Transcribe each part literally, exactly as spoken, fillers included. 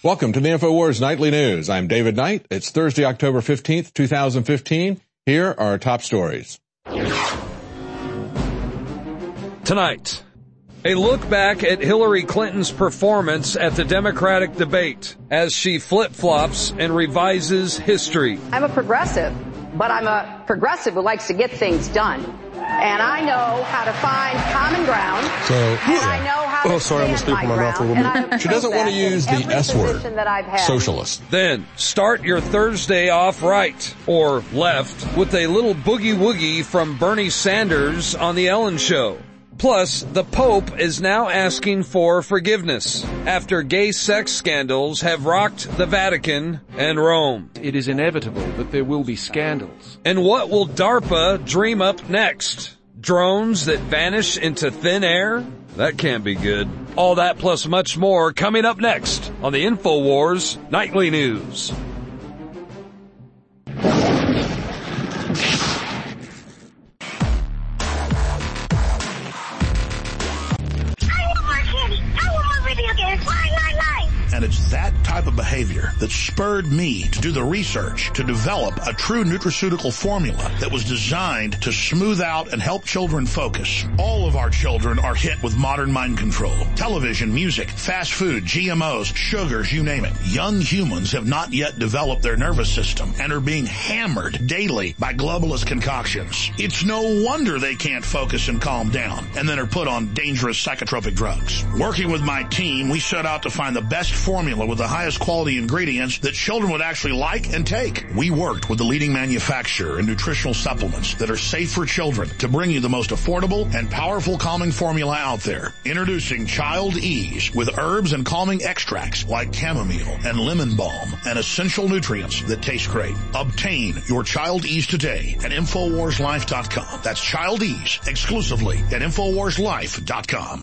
Welcome to the InfoWars Nightly News. I'm David Knight. It's Thursday, October fifteenth, two thousand fifteen. Here are our top stories. Tonight, a look back at Hillary Clinton's performance at the Democratic debate as she flip-flops and revises history. I'm a progressive, but I'm a progressive who likes to get things done. And I know how to find common ground. So, and yeah. I know how oh, to sorry, I'm stand my gonna speak my mouth a little ground. bit. She doesn't want to use the S word, that I've had. socialist. Then, start your Thursday off right, or left, with a little boogie-woogie from Bernie Sanders on The Ellen Show. Plus, the Pope is now asking for forgiveness after gay sex scandals have rocked the Vatican and Rome. It is inevitable that there will be scandals. And what will DARPA dream up next? Drones that vanish into thin air? That can't be good. All that plus much more coming up next on the InfoWars Nightly News. And it's that type of behavior that spurred me to do the research to develop a true nutraceutical formula that was designed to smooth out and help children focus. All of our children are hit with modern mind control. Television, music, fast food, G M Os, sugars, you name it. Young humans have not yet developed their nervous system and are being hammered daily by globalist concoctions. It's no wonder they can't focus and calm down and then are put on dangerous psychotropic drugs. Working with my team, we set out to find the best formula with the highest quality ingredients that children would actually like and take. We worked with the leading manufacturer in nutritional supplements that are safe for children to bring you the most affordable and powerful calming formula out there. Introducing Child Ease with herbs and calming extracts like chamomile and lemon balm and essential nutrients that taste great. Obtain your Child Ease today at Infowars Life dot com. That's Child Ease exclusively at Infowars Life dot com.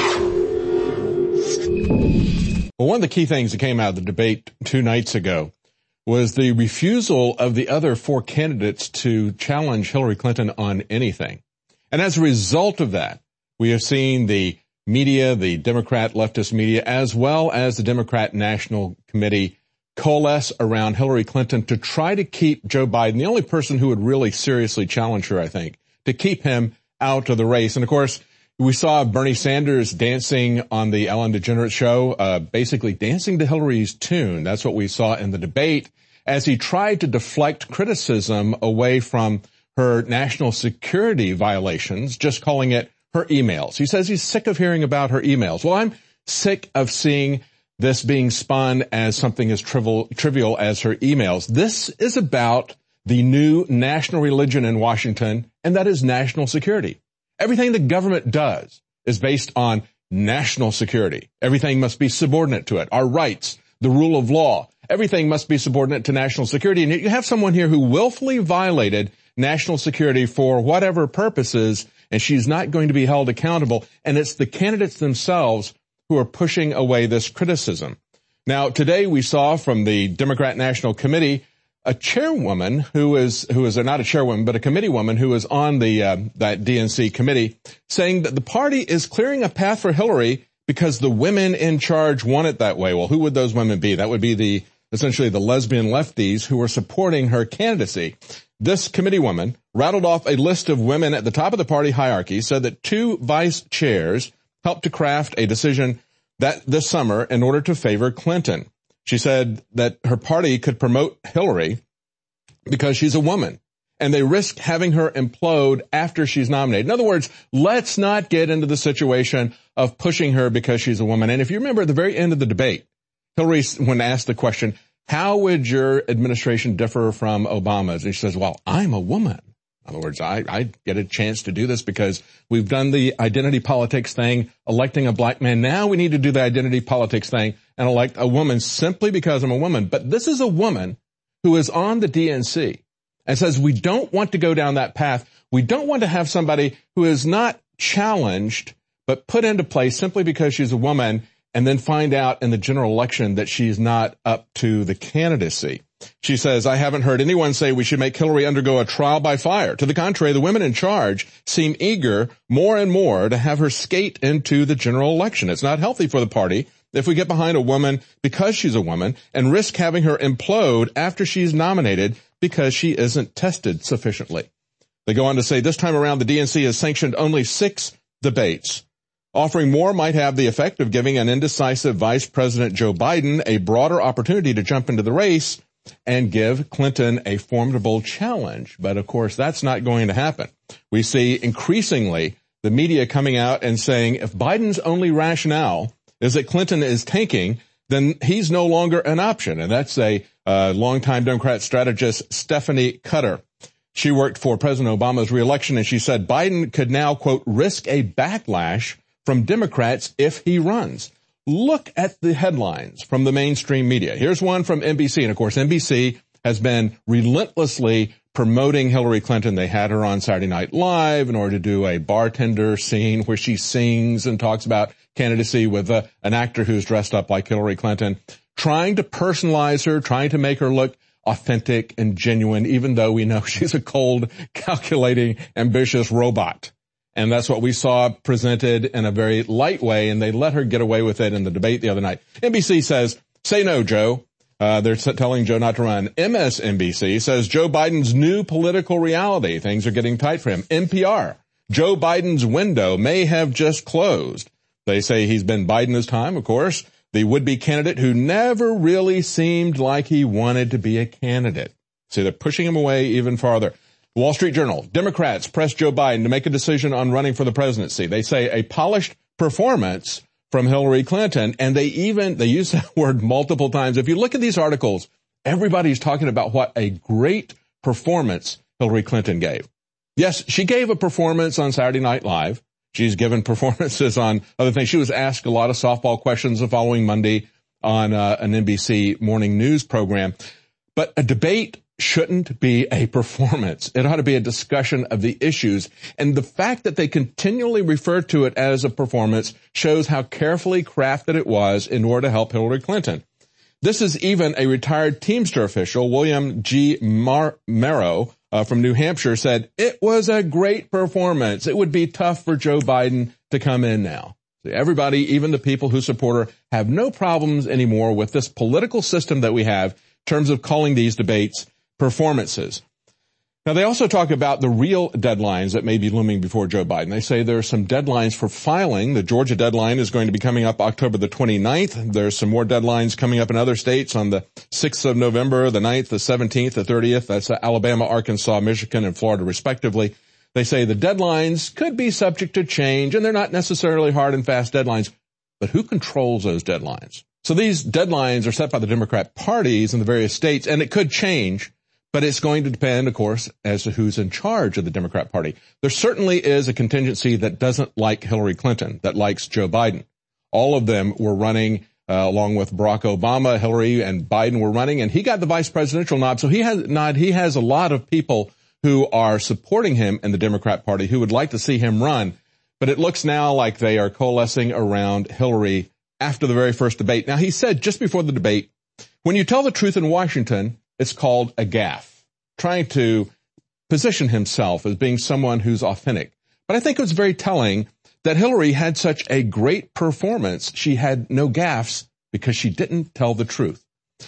Well, one of the key things that came out of the debate two nights ago was the refusal of the other four candidates to challenge Hillary Clinton on anything. And as a result of that, we have seen the media, the Democrat leftist media, as well as the Democrat National Committee coalesce around Hillary Clinton to try to keep Joe Biden, the only person who would really seriously challenge her, I think, to keep him out of the race. And of course, we saw Bernie Sanders dancing on the Ellen DeGeneres show, uh, basically dancing to Hillary's tune. That's what we saw in the debate as he tried to deflect criticism away from her national security violations, just calling it her emails. He says he's sick of hearing about her emails. Well, I'm sick of seeing this being spun as something as trivial, trivial as her emails. This is about the new national religion in Washington, and that is national security. Everything the government does is based on national security. Everything must be subordinate to it. Our rights, the rule of law, everything must be subordinate to national security. And yet you have someone here who willfully violated national security for whatever purposes, and she's not going to be held accountable. And it's the candidates themselves who are pushing away this criticism. Now, today we saw from the Democrat National Committee a chairwoman who is, who is not a chairwoman, but a committee woman who is on the, uh, that D N C committee saying that the party is clearing a path for Hillary because the women in charge want it that way. Well, who would those women be? That would be the, essentially the lesbian lefties who are supporting her candidacy. This committee woman rattled off a list of women at the top of the party hierarchy, said that two vice chairs helped to craft a decision that this summer in order to favor Clinton. She said that her party could promote Hillary because she's a woman, and they risk having her implode after she's nominated. In other words, let's not get into the situation of pushing her because she's a woman. And if you remember at the very end of the debate, Hillary, when asked the question, how would your administration differ from Obama's? And she says, well, I'm a woman. In other words, I, I get a chance to do this because we've done the identity politics thing, electing a black man. Now we need to do the identity politics thing and elect a woman simply because I'm a woman. But this is a woman who is on the D N C and says we don't want to go down that path. We don't want to have somebody who is not challenged but put into place simply because she's a woman and then find out in the general election that she's not up to the candidacy. She says, I haven't heard anyone say we should make Hillary undergo a trial by fire. To the contrary, the women in charge seem eager more and more to have her skate into the general election. It's not healthy for the party if we get behind a woman because she's a woman and risk having her implode after she's nominated because she isn't tested sufficiently. They go on to say this time around the D N C has sanctioned only six debates. Offering more might have the effect of giving an indecisive Vice President Joe Biden a broader opportunity to jump into the race and give Clinton a formidable challenge. But of course, that's not going to happen. We see increasingly the media coming out and saying if Biden's only rationale is that Clinton is tanking, then he's no longer an option. And that's a uh, longtime Democrat strategist, Stephanie Cutter. She worked for President Obama's reelection, and she said Biden could now, quote, risk a backlash from Democrats if he runs. Look at the headlines from the mainstream media. Here's one from N B C. And of course, N B C has been relentlessly promoting Hillary Clinton. They had her on Saturday Night Live in order to do a bartender scene where she sings and talks about candidacy with a, an actor who's dressed up like Hillary Clinton, trying to personalize her, trying to make her look authentic and genuine, even though we know she's a cold, calculating, ambitious robot. And that's what we saw presented in a very light way, and they let her get away with it in the debate the other night. N B C says, say no, Joe. Uh, they're telling Joe not to run. M S N B C says Joe Biden's new political reality. Things are getting tight for him. N P R, Joe Biden's window may have just closed. They say he's been Biden his time, of course, the would-be candidate who never really seemed like he wanted to be a candidate. So they're pushing him away even farther. Wall Street Journal, Democrats press Joe Biden to make a decision on running for the presidency. They say a polished performance from Hillary Clinton, and they even, they use that word multiple times. If you look at these articles, everybody's talking about what a great performance Hillary Clinton gave. Yes, she gave a performance on Saturday Night Live. She's given performances on other things. She was asked a lot of softball questions the following Monday on uh, an N B C morning news program. But a debate shouldn't be a performance. It ought to be a discussion of the issues. And the fact that they continually refer to it as a performance shows how carefully crafted it was in order to help Hillary Clinton. This is even a retired Teamster official, William G. Mar- Marrow uh, from New Hampshire, said, it was a great performance. It would be tough for Joe Biden to come in now. Everybody, even the people who support her, have no problems anymore with this political system that we have in terms of calling these debates performances. Now, they also talk about the real deadlines that may be looming before Joe Biden. They say there are some deadlines for filing. The Georgia deadline is going to be coming up October the twenty-ninth. There's some more deadlines coming up in other states on the sixth of November, the ninth, the seventeenth, the thirtieth. That's Alabama, Arkansas, Michigan, and Florida, respectively. They say the deadlines could be subject to change, and they're not necessarily hard and fast deadlines. But who controls those deadlines? So these deadlines are set by the Democrat parties in the various states, and it could change. But it's going to depend, of course, as to who's in charge of the Democrat Party. There certainly is a contingency that doesn't like Hillary Clinton, that likes Joe Biden. All of them were running, uh, along with Barack Obama. Hillary and Biden were running, and he got the vice presidential nod. So he has nod. He has a lot of people who are supporting him in the Democrat Party who would like to see him run. But it looks now like they are coalescing around Hillary after the very first debate. Now, he said just before the debate, when you tell the truth in Washington, it's called a gaffe, trying to position himself as being someone who's authentic. But I think it was very telling that Hillary had such a great performance. She had no gaffes because she didn't tell the truth.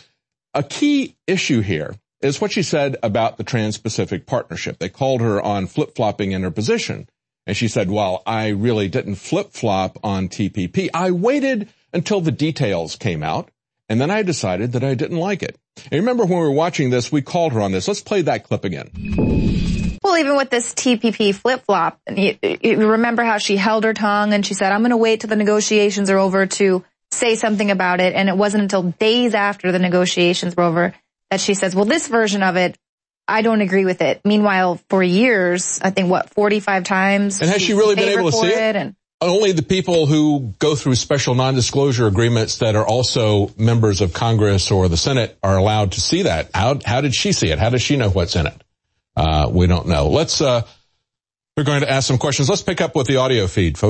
A key issue here is what she said about the Trans-Pacific Partnership. They called her on flip-flopping in her position. And she said, well, I really didn't flip-flop on T P P. I waited until the details came out, and then I decided that I didn't like it. And remember when we were watching this, we called her on this. Let's play that clip again. Well, even with this T P P flip-flop, you, you remember how she held her tongue and she said, I'm going to wait till the negotiations are over to say something about it. And it wasn't until days after the negotiations were over that she says, well, this version of it, I don't agree with it. Meanwhile, for years, I think, what, forty-five times? And has she really been able to see it? And only the people who go through special non-disclosure agreements that are also members of Congress or the Senate are allowed to see that. How, how did she see it? How does she know what's in it? Uh, we don't know. Let's, uh, we're going to ask some questions. Let's pick up with the audio feed, folks.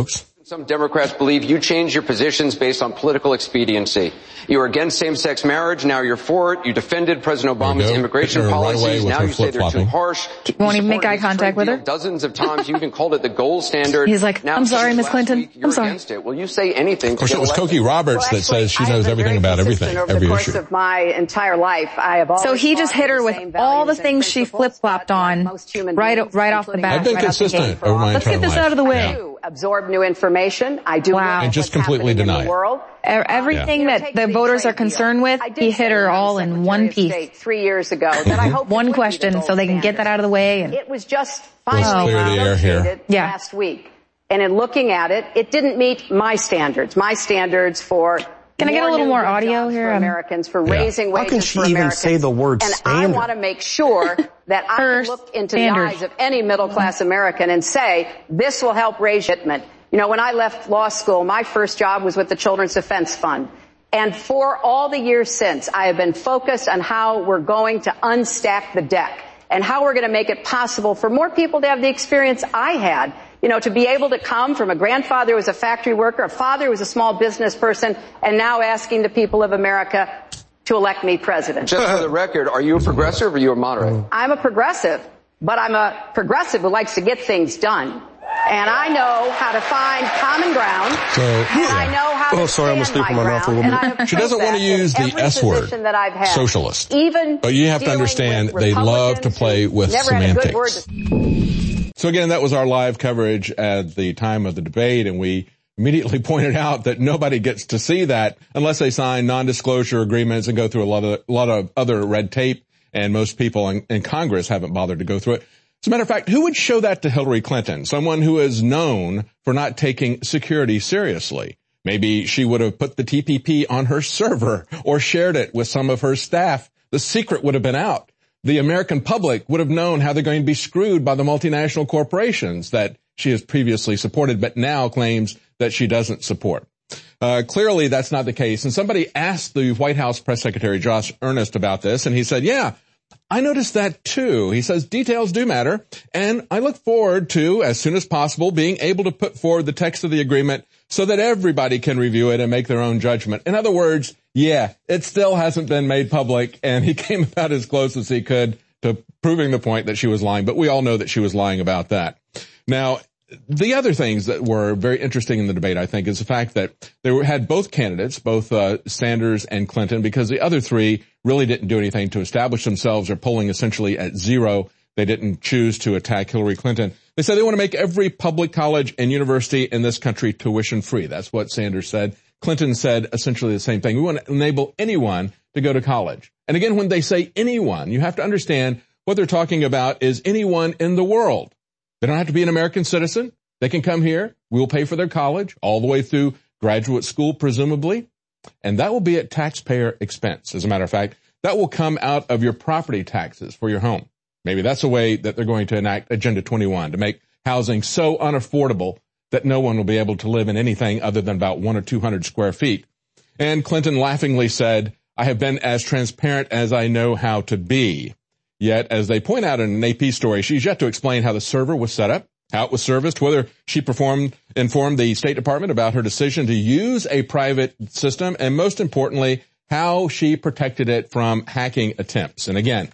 Some Democrats believe you changed your positions based on political expediency. You were against same-sex marriage, now you're for it. You defended President Obama's immigration policies, right now you say they're too harsh. You won't even make eye contact with her? Dozens of times, you even called it the gold standard. He's like, now, I'm sorry, Miss Clinton, week, you're I'm sorry. Against it. Will you say anything? Of course, it was Cokie Roberts well, that says she knows everything about everything, over every the course issue. Of my entire life, I have always so he just hit her with all the things she flip-flopped on right, right off the bat. I've been right consistent over my Let's entire life. Let's get this out of the way. Yeah. Absorb new information. I do. Wow. And just completely deny it. Everything yeah. that the voters are concerned with, he hit her all in one piece. Three years ago, that I hope one question, so they can get that out of the way. And it was just finally clear the air here. Yeah. last week, and in looking at it, it didn't meet my standards. My standards for. Can I get a little more audio here? For Americans, for yeah. raising wages How can she for even Americans. say the word and standard? I want to make sure that I can look into standard. the eyes of any middle-class American and say, this will help raise shipment. You know, when I left law school, my first job was with the Children's Defense Fund. And for all the years since, I have been focused on how we're going to unstack the deck and how we're going to make it possible for more people to have the experience I had. You know, to be able to come from a grandfather who was a factory worker, a father who was a small business person, and now asking the people of America to elect me president. Just for the record, are you a progressive or are you a moderate? I'm a progressive, but I'm a progressive who likes to get things done. And I know how to find common ground. So, and yeah. I know how oh, to sorry, I'm gonna stand sleep my on my mouth for a ground. little And I have She doesn't proved want to that use in the every S word, position that I've had. socialist. Even but you have to dealing understand with they love to Republicans play with never had a good word semantics. to- So again, that was our live coverage at the time of the debate, and we immediately pointed out that nobody gets to see that unless they sign non-disclosure agreements and go through a lot of, a lot of other red tape, and most people in, in Congress haven't bothered to go through it. As a matter of fact, who would show that to Hillary Clinton? Someone who is known for not taking security seriously. Maybe she would have put the T P P on her server or shared it with some of her staff. The secret would have been out. The American public would have known how they're going to be screwed by the multinational corporations that she has previously supported, but now claims that she doesn't support. Uh, clearly that's not the case. And somebody asked the White House press secretary, Josh Earnest, about this, and he said, yeah, I noticed that too. He says details do matter, and I look forward to, as soon as possible, being able to put forward the text of the agreement so that everybody can review it and make their own judgment. In other words, yeah, it still hasn't been made public, and he came about as close as he could to proving the point that she was lying, but we all know that she was lying about that. Now, the other things that were very interesting in the debate, I think, is the fact that they were, had both candidates, both uh, Sanders and Clinton, because the other three really didn't do anything to establish themselves. They're polling essentially at zero. They didn't choose to attack Hillary Clinton. They said they want to make every public college and university in this country tuition free. That's what Sanders said. Clinton said essentially the same thing. We want to enable anyone to go to college. And again, when they say anyone, you have to understand what they're talking about is anyone in the world. They don't have to be an American citizen. They can come here. We'll pay for their college all the way through graduate school, presumably. And that will be at taxpayer expense. As a matter of fact, that will come out of your property taxes for your home. Maybe that's a way that they're going to enact Agenda twenty-one to make housing so unaffordable that no one will be able to live in anything other than about one or two hundred square feet. And Clinton laughingly said, I have been as transparent as I know how to be. Yet, as they point out in an A P story, she's yet to explain how the server was set up, how it was serviced, whether she performed, informed the State Department about her decision to use a private system, and most importantly, how she protected it from hacking attempts. And again,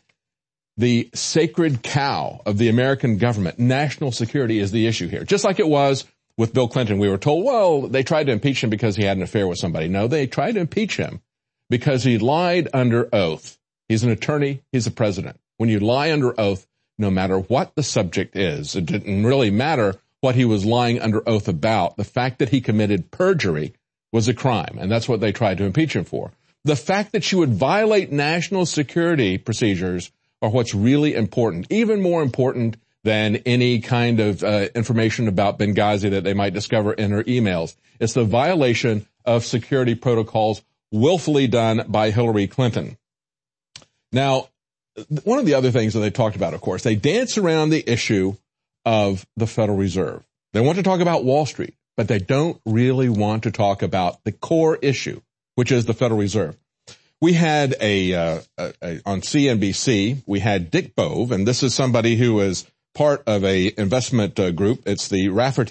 the sacred cow of the American government, national security, is the issue here. Just like it was with Bill Clinton. We were told, well, they tried to impeach him because he had an affair with somebody. No, they tried to impeach him because he lied under oath. He's an attorney. He's a president. When you lie under oath, no matter what the subject is, it didn't really matter what he was lying under oath about. The fact that he committed perjury was a crime, and that's what they tried to impeach him for. The fact that you would violate national security procedures are what's really important, even more important than any kind of uh, information about Benghazi that they might discover in her emails. It's the violation of security protocols willfully done by Hillary Clinton. Now, one of the other things that they talked about, of course, they dance around the issue of the Federal Reserve. They want to talk about Wall Street, but they don't really want to talk about the core issue, which is the Federal Reserve. We had a, uh, a, a on C N B C, we had Dick Bove, and this is somebody who is part of a investment uh, group. It's the Rafferty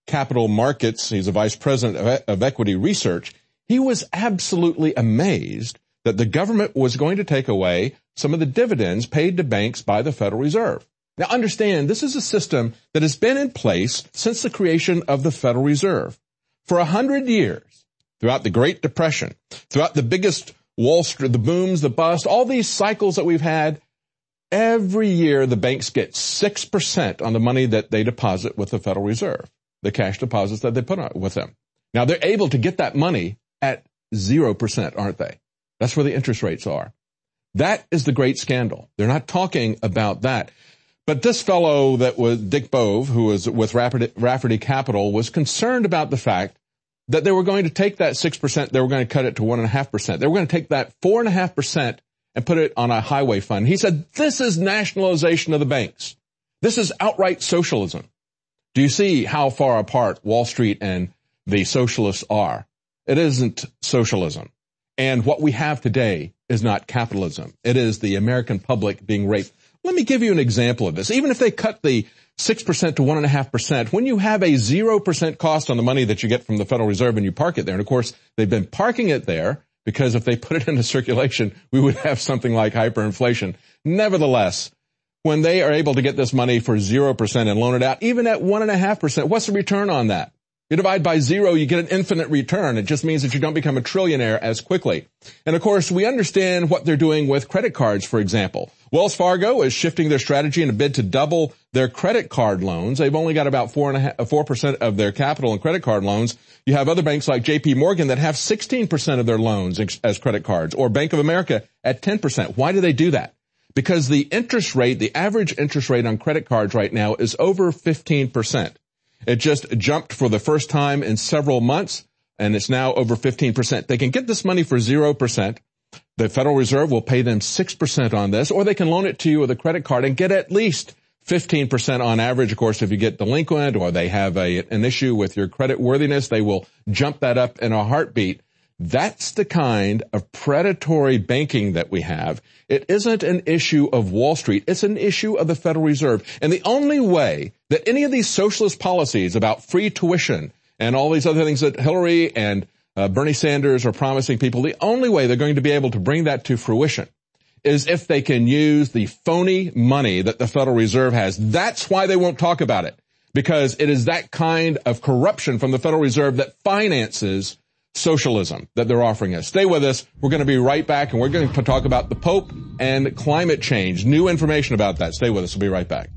Capital Markets, he's a vice president of, of equity research, he was absolutely amazed that the government was going to take away some of the dividends paid to banks by the Federal Reserve. Now understand, this is a system that has been in place since the creation of the Federal Reserve. For a hundred years, throughout the Great Depression, throughout the biggest Wall Street, the booms, the busts, all these cycles that we've had, every year the banks get six percent on the money that they deposit with the Federal Reserve, the cash deposits that they put on with them. Now they're able to get that money at zero percent, aren't they? That's where the interest rates are. That is the great scandal. They're not talking about that. But this fellow that was Dick Bove, who was with Rafferty, Rafferty Capital, was concerned about the fact that they were going to take that six percent, they were going to cut it to one point five percent. They were going to take that four point five percent and put it on a highway fund. He said, this is nationalization of the banks. This is outright socialism. Do you see how far apart Wall Street and the socialists are? It isn't socialism. And what we have today is not capitalism. It is the American public being raped. Let me give you an example of this. Even if they cut the six percent to one point five percent, when you have a zero percent cost on the money that you get from the Federal Reserve and you park it there, and of course they've been parking it there because if they put it into circulation, we would have something like hyperinflation. Nevertheless, when they are able to get this money for zero percent and loan it out, even at one point five percent, what's the return on that? You divide by zero, you get an infinite return. It just means that you don't become a trillionaire as quickly. And of course, we understand what they're doing with credit cards, for example. Wells Fargo is shifting their strategy in a bid to double their credit card loans. They've only got about four and a half, four percent of their capital in credit card loans. You have other banks like J P Morgan that have sixteen percent of their loans as credit cards, or Bank of America at ten percent. Why do they do that? Because the interest rate, the average interest rate on credit cards right now is over fifteen percent. It just jumped for the first time in several months, and it's now over fifteen percent. They can get this money for zero percent. The Federal Reserve will pay them six percent on this, or they can loan it to you with a credit card and get at least fifteen percent on average. Of course, if you get delinquent or they have a, an issue with your credit worthiness, they will jump that up in a heartbeat. That's the kind of predatory banking that we have. It isn't an issue of Wall Street. It's an issue of the Federal Reserve. And the only way that any of these socialist policies about free tuition and all these other things that Hillary and uh, Bernie Sanders are promising people, the only way they're going to be able to bring that to fruition is if they can use the phony money that the Federal Reserve has. That's why they won't talk about it, because it is that kind of corruption from the Federal Reserve that finances socialism that they're offering us. Stay with us. We're going to be right back, and we're going to talk about the Pope and climate change. New information about that. Stay with us. We'll be right back.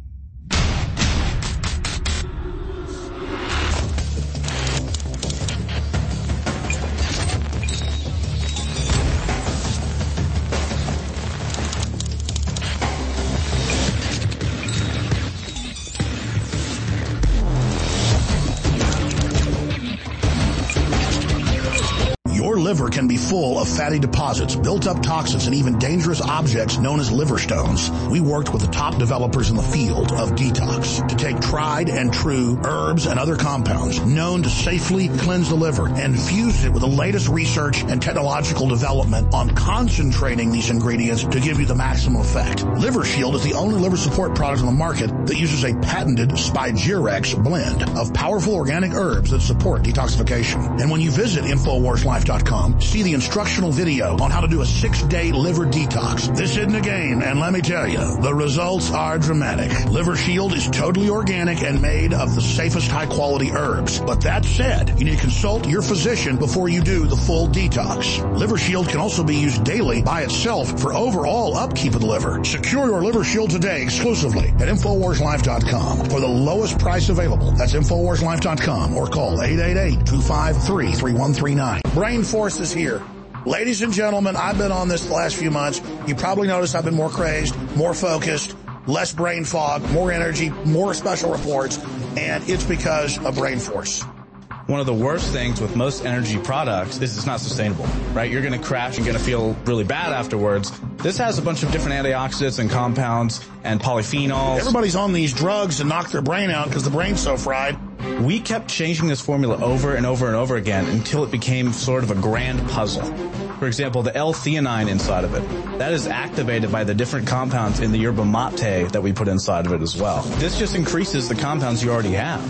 Liver can be full of fatty deposits, built-up toxins, and even dangerous objects known as liver stones. We worked with the top developers in the field of detox to take tried and true herbs and other compounds known to safely cleanse the liver and fuse it with the latest research and technological development on concentrating these ingredients to give you the maximum effect. Liver Shield is the only liver support product on the market that uses a patented Spigirex blend of powerful organic herbs that support detoxification. And when you visit Infowars Life dot com, see the instructional video on how to do a six-day liver detox. This isn't a game, and let me tell you, the results are dramatic. Liver Shield is totally organic and made of the safest high-quality herbs. But that said, you need to consult your physician before you do the full detox. Liver Shield can also be used daily by itself for overall upkeep of the liver. Secure your Liver Shield today exclusively at Infowars Life dot com for the lowest price available. That's Infowars Life dot com or call eight eight eight, two five three, three one three nine. Brain Force is here. Ladies and gentlemen, I've been on this the last few months. You probably noticed I've been more crazed, more focused, less brain fog, more energy, more special reports, and it's because of Brain Force. One of the worst things with most energy products is it's not sustainable, right? You're going to crash and going to feel really bad afterwards. This has a bunch of different antioxidants and compounds and polyphenols. Everybody's on these drugs to knock their brain out because the brain's so fried. We kept changing this formula over and over and over again until it became sort of a grand puzzle. For example, the L-theanine inside of it, that is activated by the different compounds in the yerba mate that we put inside of it as well. This just increases the compounds you already have.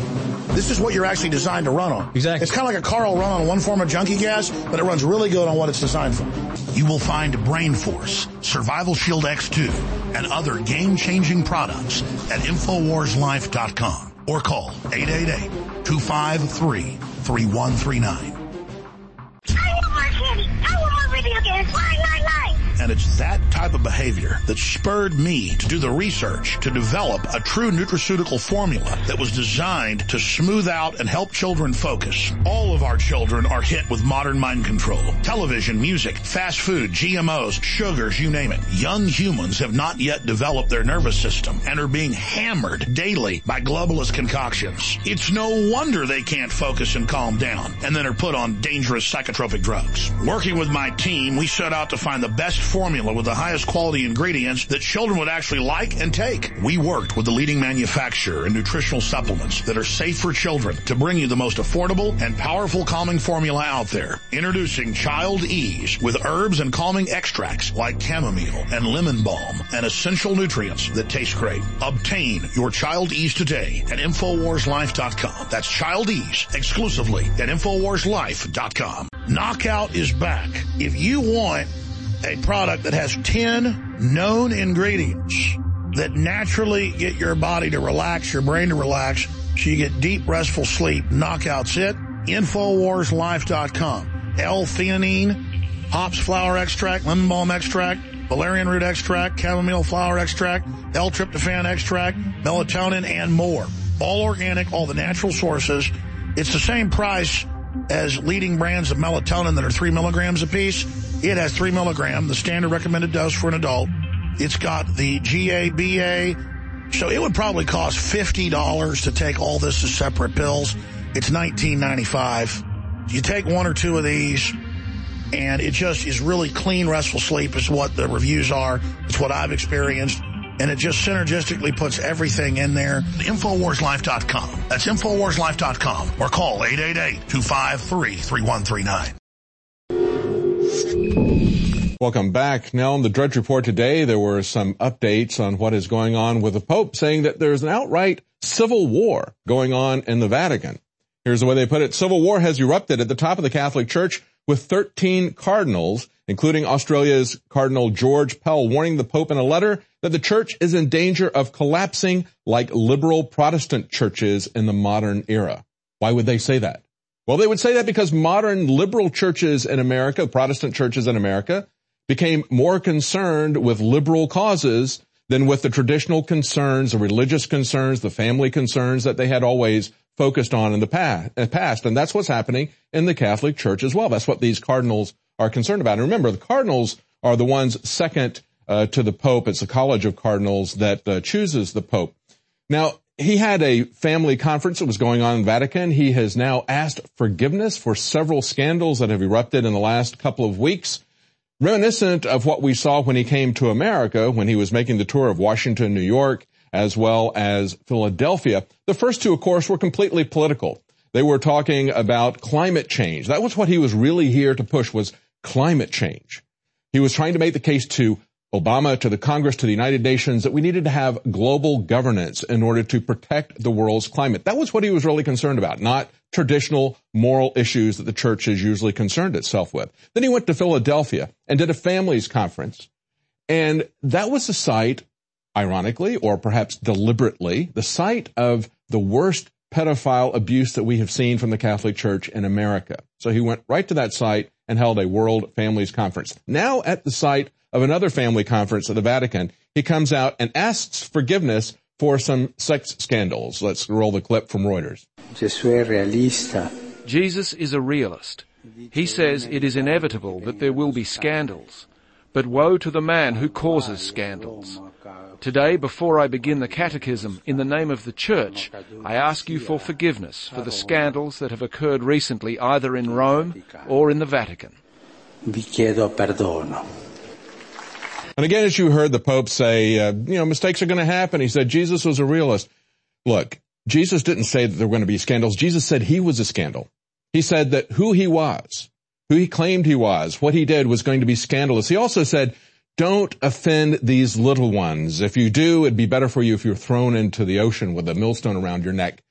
This is what you're actually designed to run on. Exactly. It's kind of like a car will run on one form of junkie gas, but it runs really good on what it's designed for. You will find Brain Force, Survival Shield X two, and other game-changing products at Infowars Life dot com or call eight eight eight, two five three, three one three nine. I want more candy. I want more video games. Line, line, line. And it's that type of behavior that spurred me to do the research to develop a true nutraceutical formula that was designed to smooth out and help children focus. All of our children are hit with modern mind control. Television, music, fast food, G M Os, sugars, you name it. Young humans have not yet developed their nervous system and are being hammered daily by globalist concoctions. It's no wonder they can't focus and calm down and then are put on dangerous psychotropic drugs. Working with my team, we set out to find the best formula with the highest quality ingredients that children would actually like and take. We worked with the leading manufacturer in nutritional supplements that are safe for children to bring you the most affordable and powerful calming formula out there. Introducing Child Ease with herbs and calming extracts like chamomile and lemon balm and essential nutrients that taste great. Obtain your Child Ease today at Infowars Life dot com. That's Child Ease exclusively at Infowars Life dot com. Knockout is back. If you want a product that has ten known ingredients that naturally get your body to relax, your brain to relax, so you get deep, restful sleep, Knockout's it. Infowars Life dot com. L-theanine, hops flower extract, lemon balm extract, valerian root extract, chamomile flower extract, L-tryptophan extract, melatonin, and more. All organic, all the natural sources. It's the same price as leading brands of melatonin that are three milligrams a piece. It has three milligram, the standard recommended dose for an adult. It's got the G A B A. So it would probably cost fifty dollars to take all this as separate pills. It's nineteen ninety-five. You take one or two of these, and it just is really clean, restful sleep is what the reviews are. It's what I've experienced. And it just synergistically puts everything in there. Infowars Life dot com. That's Infowars Life dot com. Or call eight eight eight, two five three, three one three nine. Welcome back. Now, on the Drudge Report today, there were some updates on what is going on with the Pope, saying that there's an outright civil war going on in the Vatican. Here's the way they put it. Civil war has erupted at the top of the Catholic Church with thirteen cardinals, including Australia's Cardinal George Pell, warning the Pope in a letter that the Church is in danger of collapsing like liberal Protestant churches in the modern era. Why would they say that? Well, they would say that because modern liberal churches in America, Protestant churches in America, became more concerned with liberal causes than with the traditional concerns, the religious concerns, the family concerns that they had always focused on in the past. And that's what's happening in the Catholic Church as well. That's what these cardinals are concerned about. And remember, the cardinals are the ones second uh, to the Pope. It's the College of Cardinals that uh, chooses the Pope. Now, he had a family conference that was going on in the Vatican. He has now asked forgiveness for several scandals that have erupted in the last couple of weeks, reminiscent of what we saw when he came to America, when he was making the tour of Washington, New York, as well as Philadelphia. The first two, of course, were completely political. They were talking about climate change. That was what he was really here to push, was climate change. He was trying to make the case to Obama, to the Congress, to the United Nations, that we needed to have global governance in order to protect the world's climate. That was what he was really concerned about, not traditional moral issues that the church is usually concerned itself with. Then he went to Philadelphia and did a families conference. And that was the site, ironically, or perhaps deliberately, the site of the worst pedophile abuse that we have seen from the Catholic Church in America. So he went right to that site and held a World Families Conference. Now at the site of another family conference at the Vatican, he comes out and asks forgiveness for some sex scandals. Let's roll the clip from Reuters. Jesus is a realist. He says it is inevitable that there will be scandals. But woe to the man who causes scandals. Today, before I begin the catechism, in the name of the Church, I ask you for forgiveness for the scandals that have occurred recently either in Rome or in the Vatican. Vi chiedo perdono. And again, as you heard the Pope say, uh, you know, mistakes are going to happen. He said Jesus was a realist. Look, Jesus didn't say that there were going to be scandals. Jesus said he was a scandal. He said that who he was, who he claimed he was, what he did was going to be scandalous. He also said, don't offend these little ones. If you do, it'd be better for you if you're thrown into the ocean with a millstone around your neck.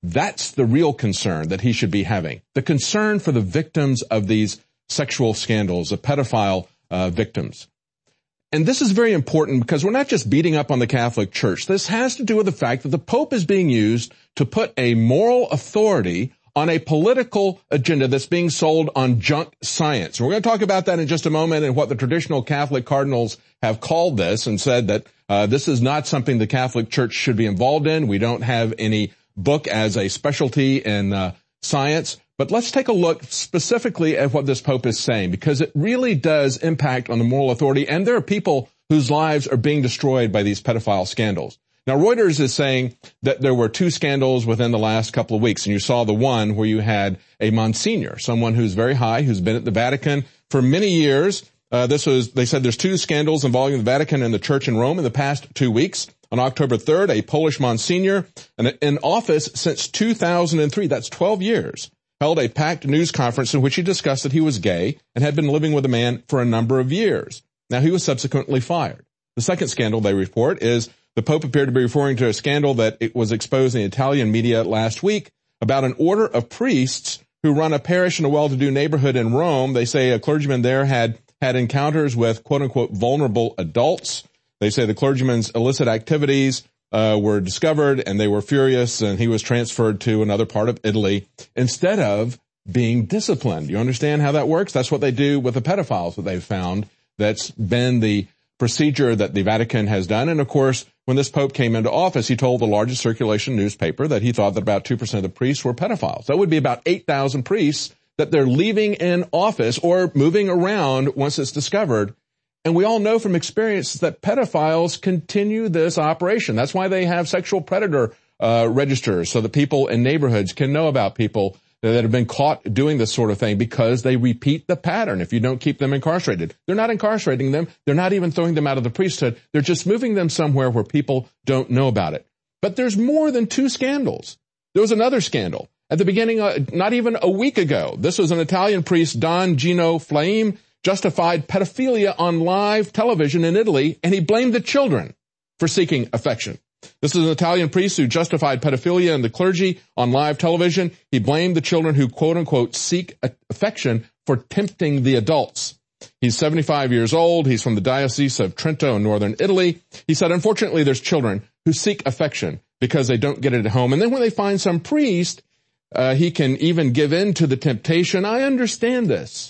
That's the real concern that he should be having. The concern for the victims of these sexual scandals, the pedophile uh, victims. And this is very important because we're not just beating up on the Catholic Church. This has to do with the fact that the Pope is being used to put a moral authority on a political agenda that's being sold on junk science. And we're going to talk about that in just a moment and what the traditional Catholic cardinals have called this and said that uh, this is not something the Catholic Church should be involved in. We don't have any book as a specialty in uh, science. But let's take a look specifically at what this Pope is saying, because it really does impact on the moral authority, and there are people whose lives are being destroyed by these pedophile scandals. Now, Reuters is saying that there were two scandals within the last couple of weeks, and you saw the one where you had a Monsignor, someone who's very high, who's been at the Vatican for many years. Uh, this was, they said there's two scandals involving the Vatican and the Church in Rome in the past two weeks. On October third, a Polish Monsignor, in office since two thousand three, that's twelve years, held a packed news conference in which he discussed that he was gay and had been living with a man for a number of years. Now, he was subsequently fired. The second scandal they report is the Pope appeared to be referring to a scandal that it was exposed in the Italian media last week about an order of priests who run a parish in a well-to-do neighborhood in Rome. They say a clergyman there had had encounters with quote-unquote vulnerable adults. They say the clergyman's illicit activities Uh, were discovered, and they were furious, and he was transferred to another part of Italy instead of being disciplined. You understand how that works? That's what they do with the pedophiles that they've found. That's been the procedure that the Vatican has done. And of course, when this Pope came into office, he told the largest circulation newspaper that he thought that about two percent of the priests were pedophiles. That would be about eight thousand priests that they're leaving in office or moving around once it's discovered. And we all know from experience that pedophiles continue this operation. That's why they have sexual predator uh, registers, so that people in neighborhoods can know about people that have been caught doing this sort of thing, because they repeat the pattern if you don't keep them incarcerated. They're not incarcerating them. They're not even throwing them out of the priesthood. They're just moving them somewhere where people don't know about it. But there's more than two scandals. There was another scandal at the beginning, uh, not even a week ago. This was an Italian priest, Don Gino Flaim, justified pedophilia on live television in Italy, and he blamed the children for seeking affection. This is an Italian priest who justified pedophilia in the clergy on live television. He blamed the children who, quote-unquote, seek affection for tempting the adults. He's seventy-five years old. He's from the Diocese of Trento in northern Italy. He said, unfortunately, there's children who seek affection because they don't get it at home. And then when they find some priest, uh, he can even give in to the temptation. I understand this.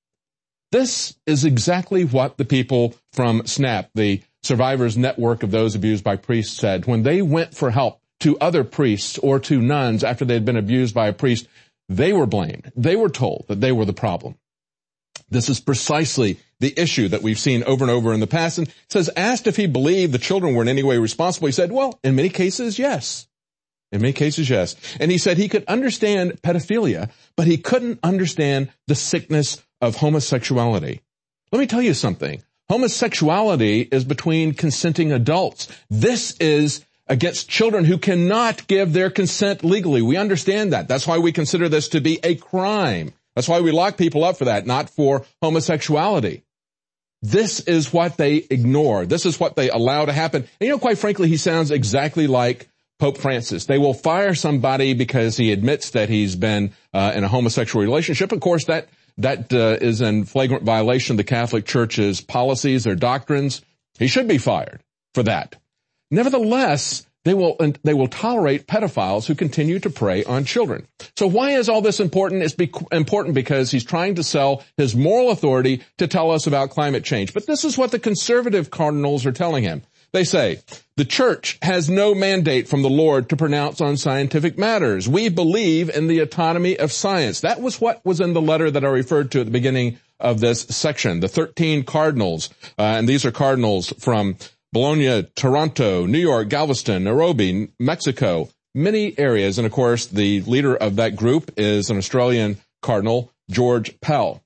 This is exactly what the people from SNAP, the Survivors Network of those abused by priests, said when they went for help to other priests or to nuns after they had been abused by a priest. They were blamed. They were told that they were the problem. This is precisely the issue that we've seen over and over in the past. And it says, asked if he believed the children were in any way responsible, he said, well, in many cases, yes. In many cases, yes. And he said he could understand pedophilia, but he couldn't understand the sickness of homosexuality. Let me tell you something. Homosexuality is between consenting adults. This is against children who cannot give their consent legally. We understand that. That's why we consider this to be a crime. That's why we lock people up for that, not for homosexuality. This is what they ignore. This is what they allow to happen. And you know, quite frankly, he sounds exactly like Pope Francis. They will fire somebody because he admits that he's been uh, in a homosexual relationship. Of course, that that uh, is in flagrant violation of the Catholic Church's policies, their doctrines. He should be fired for that. Nevertheless, they will they will tolerate pedophiles who continue to prey on children. So why is all this important? It's be- important because he's trying to sell his moral authority to tell us about climate change. But this is what the conservative cardinals are telling him. They say, the church has no mandate from the Lord to pronounce on scientific matters. We believe in the autonomy of science. That was what was in the letter that I referred to at the beginning of this section. The thirteen cardinals, uh, and these are cardinals from Bologna, Toronto, New York, Galveston, Nairobi, Mexico, many areas. And of course, the leader of that group is an Australian cardinal, George Pell.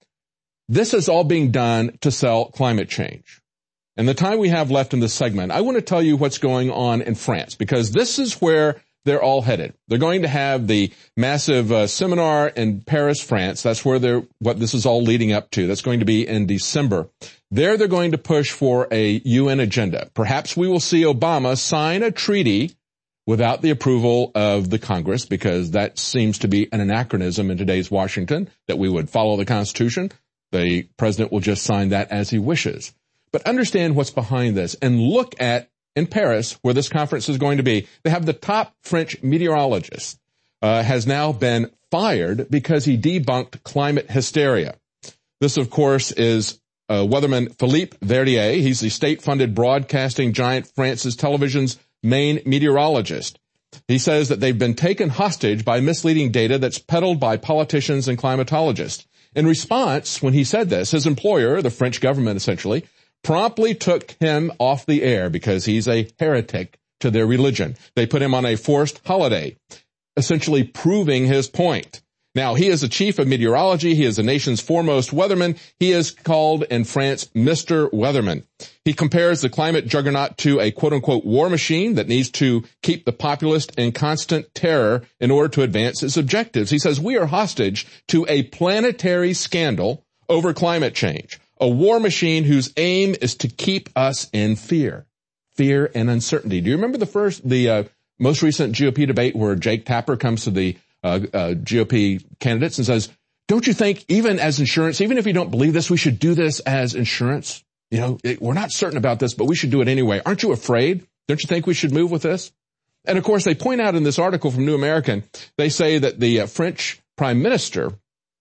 This is all being done to sell climate change. And the time we have left in this segment, I want to tell you what's going on in France, because this is where they're all headed. They're going to have the massive uh, seminar in Paris, France. That's where they're, what this is all leading up to. That's going to be in December. There they're going to push for a U N agenda. Perhaps we will see Obama sign a treaty without the approval of the Congress, because that seems to be an anachronism in today's Washington, that we would follow the Constitution. The president will just sign that as he wishes. But understand what's behind this and look at, in Paris, where this conference is going to be, they have the top French meteorologist uh, has now been fired because he debunked climate hysteria. This, of course, is uh, weatherman Philippe Verdier. He's the state-funded broadcasting giant France's television's main meteorologist. He says that they've been taken hostage by misleading data that's peddled by politicians and climatologists. In response, when he said this, his employer, the French government essentially, promptly took him off the air because he's a heretic to their religion. They put him on a forced holiday, essentially proving his point. Now, he is the chief of meteorology. He is the nation's foremost weatherman. He is called in France Mister Weatherman. He compares the climate juggernaut to a quote-unquote war machine that needs to keep the populace in constant terror in order to advance its objectives. He says we are hostage to a planetary scandal over climate change, a war machine whose aim is to keep us in fear, fear and uncertainty. Do you remember the first, the uh, most recent G O P debate where Jake Tapper comes to the Uh, uh, G O P candidates and says, don't you think even as insurance, even if you don't believe this, we should do this as insurance? You know, it, we're not certain about this, but we should do it anyway. Aren't you afraid? Don't you think we should move with this? And of course, they point out in this article from New American, they say that the uh, French prime minister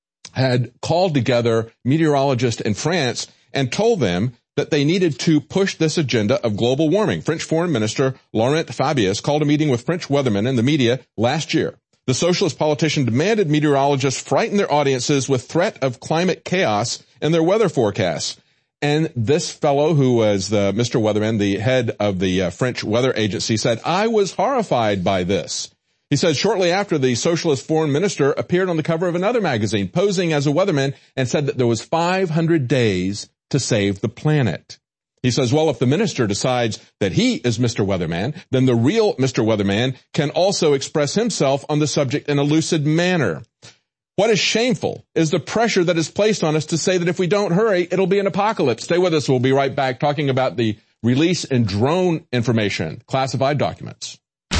had called together meteorologists in France and told them that they needed to push this agenda of global warming. French Foreign Minister Laurent Fabius called a meeting with French weathermen and the media last year. The socialist politician demanded meteorologists frighten their audiences with threat of climate chaos in their weather forecasts. And this fellow who was the Mister Weatherman, the head of the uh, French weather agency, said, I was horrified by this. He said shortly after, the socialist foreign minister appeared on the cover of another magazine posing as a weatherman and said that there was five hundred days to save the planet. He says, well, if the minister decides that he is Mister Weatherman, then the real Mister Weatherman can also express himself on the subject in a lucid manner. What is shameful is the pressure that is placed on us to say that if we don't hurry, it'll be an apocalypse. Stay with us. We'll be right back talking about the release in drone information, classified documents.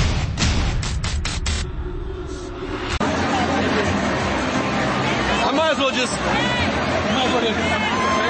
I might as well just... I might as well just...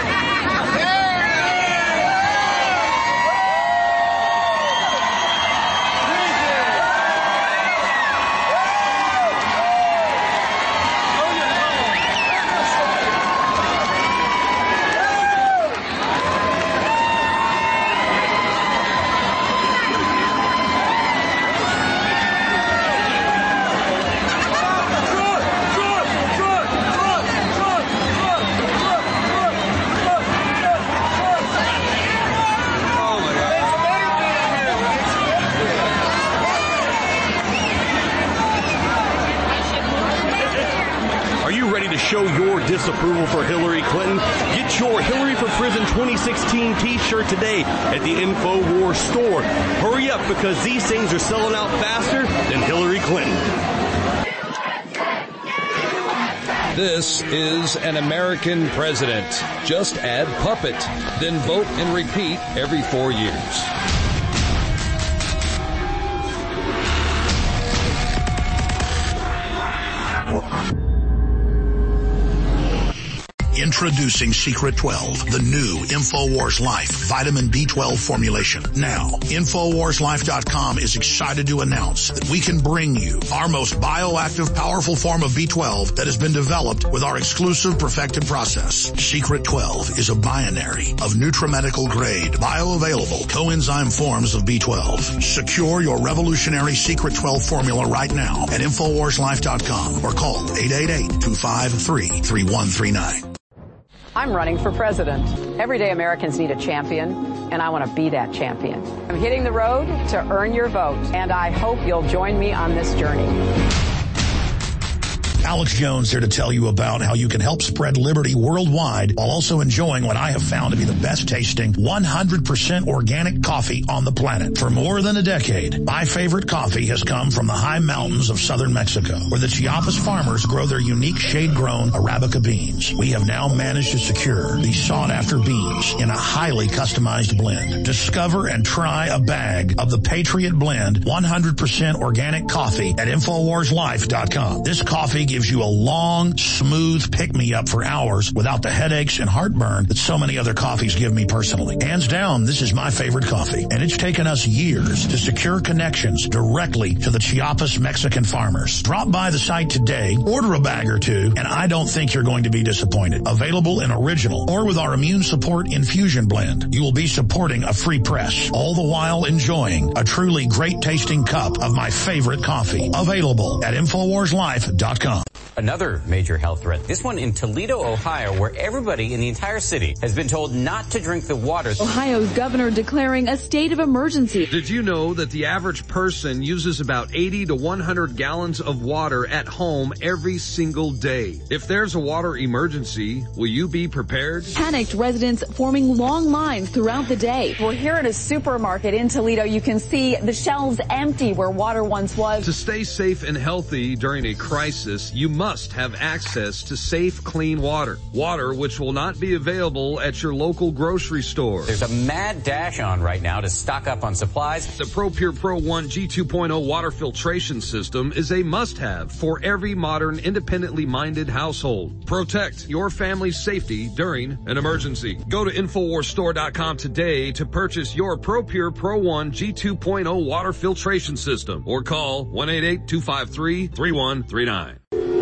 Show your disapproval for Hillary Clinton. Get your Hillary for Prison twenty sixteen t-shirt today at the InfoWars store. Hurry up because these things are selling out faster than Hillary Clinton. This is an American president. Just add puppet, then vote and repeat every four years. Introducing Secret twelve, the new InfoWars Life Vitamin B twelve formulation. Now, InfoWars Life dot com is excited to announce that we can bring you our most bioactive, powerful form of B twelve that has been developed with our exclusive perfected process. Secret twelve is a binary of nutramedical grade, bioavailable coenzyme forms of B twelve. Secure your revolutionary Secret twelve formula right now at InfoWars Life dot com or call eight eight eight, two five three, three one three nine. I'm running for president. Everyday Americans need a champion, and I want to be that champion. I'm hitting the road to earn your vote, and I hope you'll join me on this journey. Alex Jones here to tell you about how you can help spread liberty worldwide while also enjoying what I have found to be the best tasting one hundred percent organic coffee on the planet. For more than a decade, my favorite coffee has come from the high mountains of southern Mexico, where the Chiapas farmers grow their unique shade-grown Arabica beans. We have now managed to secure these sought-after beans in a highly customized blend. Discover and try a bag of the Patriot Blend one hundred percent organic coffee at Infowars Life dot com. This coffee gives you a long, smooth pick-me-up for hours without the headaches and heartburn that so many other coffees give me personally. Hands down, this is my favorite coffee, and it's taken us years to secure connections directly to the Chiapas Mexican farmers. Drop by the site today, order a bag or two, and I don't think you're going to be disappointed. Available in original or with our immune support infusion blend. You will be supporting a free press, all the while enjoying a truly great tasting cup of my favorite coffee. Available at Infowars Life dot com. Another major health threat, this one in Toledo, Ohio, where everybody in the entire city has been told not to drink the water. Ohio's governor declaring a state of emergency. Did you know that the average person uses about eighty to one hundred gallons of water at home every single day? If there's a water emergency, will you be prepared? Panicked residents forming long lines throughout the day. We're here at a supermarket in Toledo. You can see the shelves empty where water once was. To stay safe and healthy during a crisis, you must have access to safe, clean water. Water which will not be available at your local grocery store. There's a mad dash on right now to stock up on supplies. The ProPure Pro one G two point oh water filtration system is a must-have for every modern, independently minded household. Protect your family's safety during an emergency. Go to Infowars Store dot com today to purchase your ProPure Pro one G two point oh water filtration system or call one eight eight, two five three, three one three nine.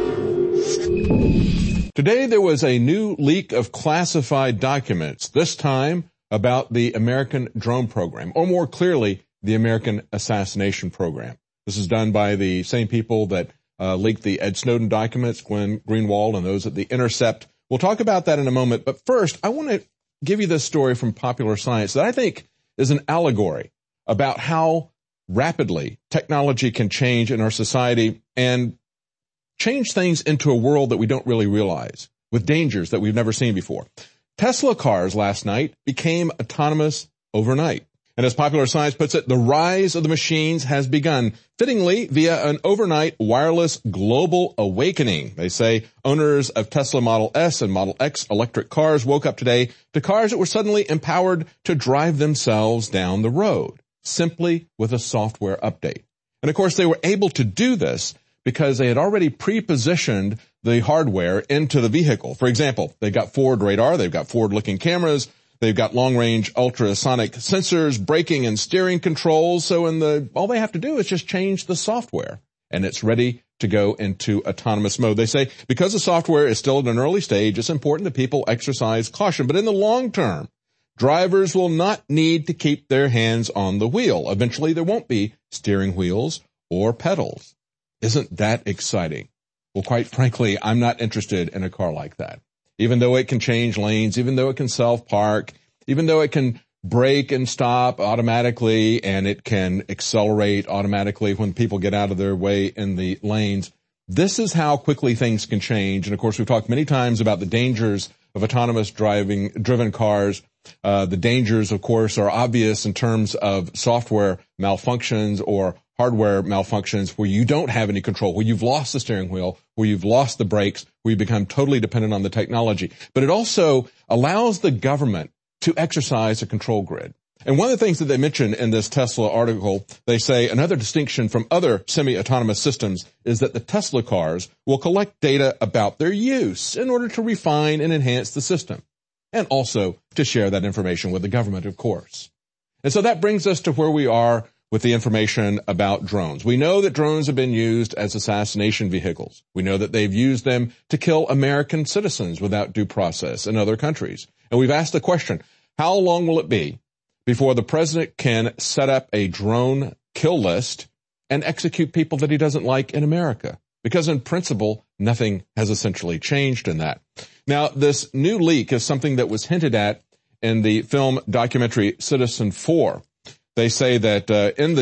Today there was a new leak of classified documents, this time about the American drone program, or more clearly, the American assassination program. This is done by the same people that uh, leaked the Ed Snowden documents, Glenn Greenwald, and those at The Intercept. We'll talk about that in a moment, but first, I want to give you this story from Popular Science that I think is an allegory about how rapidly technology can change in our society and change things into a world that we don't really realize, with dangers that we've never seen before. Tesla cars last night became autonomous overnight. And as Popular Science puts it, the rise of the machines has begun, fittingly via an overnight wireless global awakening. They say owners of Tesla Model S and Model X electric cars woke up today to cars that were suddenly empowered to drive themselves down the road, simply with a software update. And of course, they were able to do this because they had already pre-positioned the hardware into the vehicle. For example, they've got forward radar, they've got forward-looking cameras, they've got long-range ultrasonic sensors, braking and steering controls. So in the, all they have to do is just change the software, and it's ready to go into autonomous mode. They say because the software is still at an early stage, it's important that people exercise caution. But in the long term, drivers will not need to keep their hands on the wheel. Eventually, there won't be steering wheels or pedals. Isn't that exciting? Well, quite frankly, I'm not interested in a car like that. Even though it can change lanes, even though it can self-park, even though it can brake and stop automatically, and it can accelerate automatically when people get out of their way in the lanes. This is how quickly things can change. And of course, we've talked many times about the dangers of autonomous driving, driven cars. Uh, the dangers, of course, are obvious in terms of software malfunctions or hardware malfunctions where you don't have any control, where you've lost the steering wheel, where you've lost the brakes, where you become totally dependent on the technology. But it also allows the government to exercise a control grid. And one of the things that they mention in this Tesla article, they say another distinction from other semi-autonomous systems is that the Tesla cars will collect data about their use in order to refine and enhance the system, and also to share that information with the government, of course. And so that brings us to where we are with the information about drones. We know that drones have been used as assassination vehicles. We know that they've used them to kill American citizens without due process in other countries. And we've asked the question, how long will it be before the president can set up a drone kill list and execute people that he doesn't like in America? Because in principle, nothing has essentially changed in that. Now, this new leak is something that was hinted at in the film documentary Citizen Four. They say that uh, in the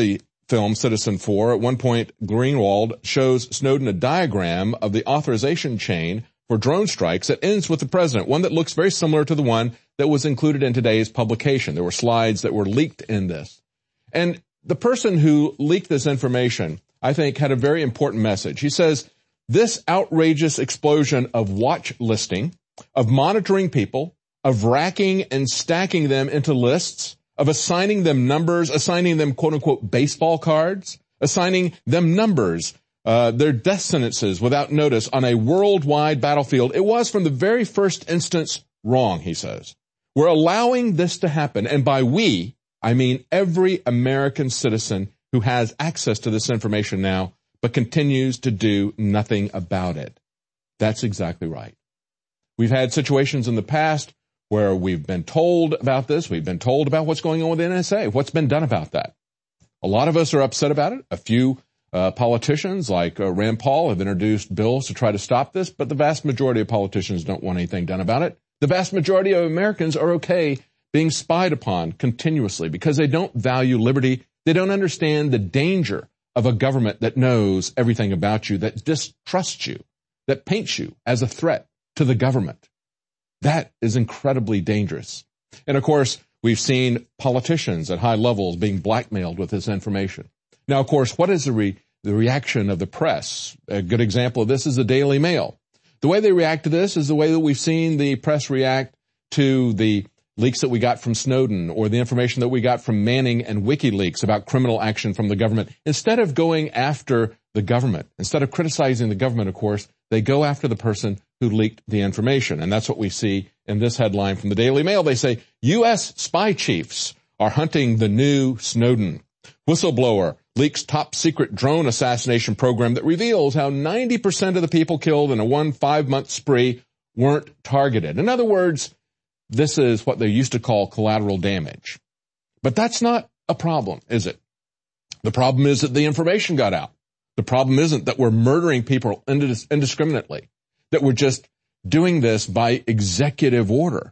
film Citizen four, at one point Greenwald shows Snowden a diagram of the authorization chain for drone strikes that ends with the president, one that looks very similar to the one that was included in today's publication. There were slides that were leaked in this. And the person who leaked this information, I think, had a very important message. He says, this outrageous explosion of watch listing, of monitoring people, of racking and stacking them into lists, of assigning them numbers, assigning them quote-unquote baseball cards, assigning them numbers, uh, their death sentences without notice on a worldwide battlefield. It was from the very first instance wrong, he says. We're allowing this to happen, and by we, I mean every American citizen who has access to this information now, but continues to do nothing about it. That's exactly right. We've had situations in the past where we've been told about this. We've been told about what's going on with the N S A. What's been done about that? A lot of us are upset about it. A few uh, politicians like uh, Rand Paul have introduced bills to try to stop this, but the vast majority of politicians don't want anything done about it. The vast majority of Americans are okay being spied upon continuously because they don't value liberty. They don't understand the danger of a government that knows everything about you, that distrusts you, that paints you as a threat to the government. That is incredibly dangerous. And of course, we've seen politicians at high levels being blackmailed with this information. Now, of course, what is the, re- the reaction of the press? A good example of this is the Daily Mail. The way they react to this is the way that we've seen the press react to the leaks that we got from Snowden or the information that we got from Manning and WikiLeaks about criminal action from the government. Instead of going after the government, instead of criticizing the government, of course, they go after the person who leaked the information. And that's what we see in this headline from the Daily Mail. They say, U S spy chiefs are hunting the new Snowden. Whistleblower leaks top secret drone assassination program that reveals how ninety percent of the people killed in a one five-month spree weren't targeted. In other words, this is what they used to call collateral damage. But that's not a problem, is it? The problem is that the information got out. The problem isn't that we're murdering people indis- indiscriminately, that we're just doing this by executive order.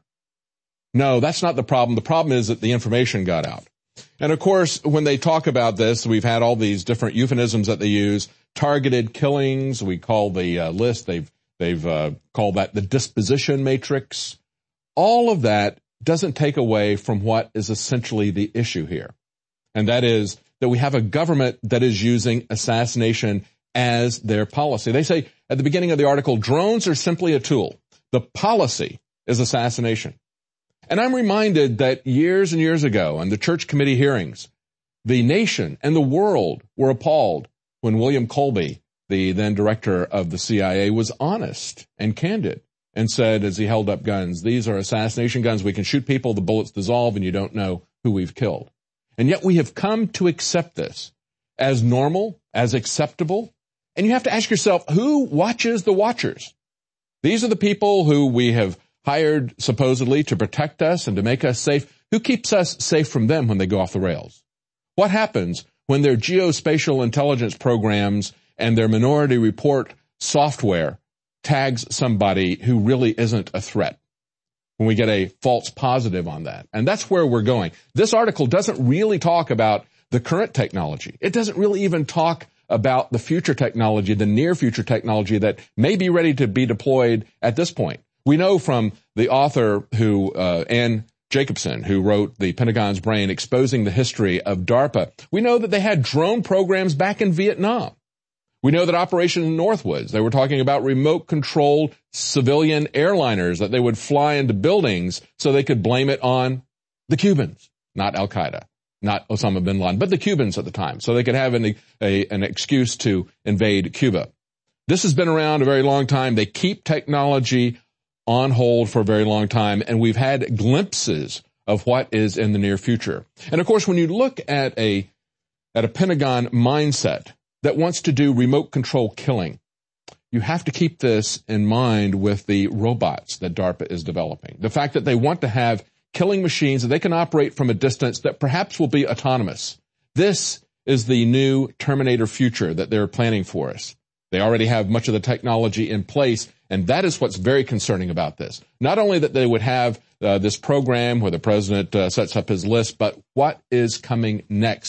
No, that's not the problem. The problem is that the information got out. And of course, when they talk about this, we've had all these different euphemisms that they use. Targeted killings, we call the uh, list, they've, they've uh, called that the disposition matrix. All of that doesn't take away from what is essentially the issue here. And that is that we have a government that is using assassination as their policy. They say at the beginning of the article, drones are simply a tool. The policy is assassination. And I'm reminded that years and years ago in the church committee hearings, the nation and the world were appalled when William Colby, the then director of the C I A, was honest and candid and said, as he held up guns, these are assassination guns. We can shoot people, the bullets dissolve, and you don't know who we've killed. And yet we have come to accept this as normal, as acceptable. And you have to ask yourself, who watches the watchers? These are the people who we have hired supposedly to protect us and to make us safe. Who keeps us safe from them when they go off the rails? What happens when their geospatial intelligence programs and their Minority Report software tags somebody who really isn't a threat? When we get a false positive on that. And that's where we're going. This article doesn't really talk about the current technology. It doesn't really even talk about the future technology, the near future technology that may be ready to be deployed at this point. We know from the author who, uh, Ann Jacobson, who wrote The Pentagon's Brain, exposing the history of DARPA, we know that they had drone programs back in Vietnam. We know that Operation Northwoods, they were talking about remote-controlled civilian airliners that they would fly into buildings so they could blame it on the Cubans, not Al-Qaeda, not Osama bin Laden, but the Cubans at the time, so they could have an, a, an excuse to invade Cuba. This has been around a very long time. They keep technology on hold for a very long time, and we've had glimpses of what is in the near future. And of course, when you look at a at a Pentagon mindset that wants to do remote control killing, you have to keep this in mind with the robots that DARPA is developing. The fact that they want to have killing machines that they can operate from a distance that perhaps will be autonomous. This is the new Terminator future that they're planning for us. They already have much of the technology in place, and that is what's very concerning about this. Not only that they would have uh, this program where the president uh, sets up his list, but what is coming next.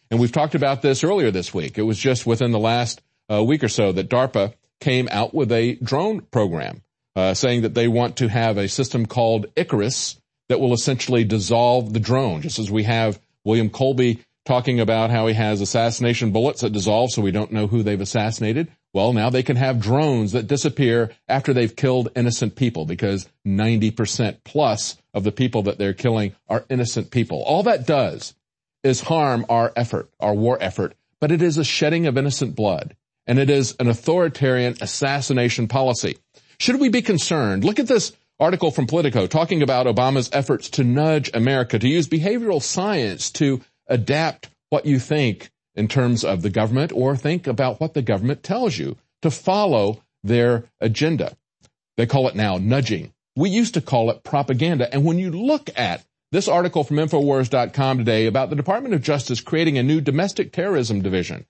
And we've talked about this earlier this week. It was just within the last uh, week or so that DARPA came out with a drone program, uh, saying that they want to have a system called Icarus that will essentially dissolve the drone, just as we have William Colby talking about how he has assassination bullets that dissolve so we don't know who they've assassinated. Well, now they can have drones that disappear after they've killed innocent people, because ninety percent plus of the people that they're killing are innocent people. All that does is harm our effort, our war effort, but it is a shedding of innocent blood, and it is an authoritarian assassination policy. Should we be concerned? Look at this article from Politico talking about Obama's efforts to nudge America to use behavioral science to adapt what you think in terms of the government, or think about what the government tells you, to follow their agenda. They call it now nudging. We used to call it propaganda. And when you look at this article from Infowars dot com today about the Department of Justice creating a new domestic terrorism division,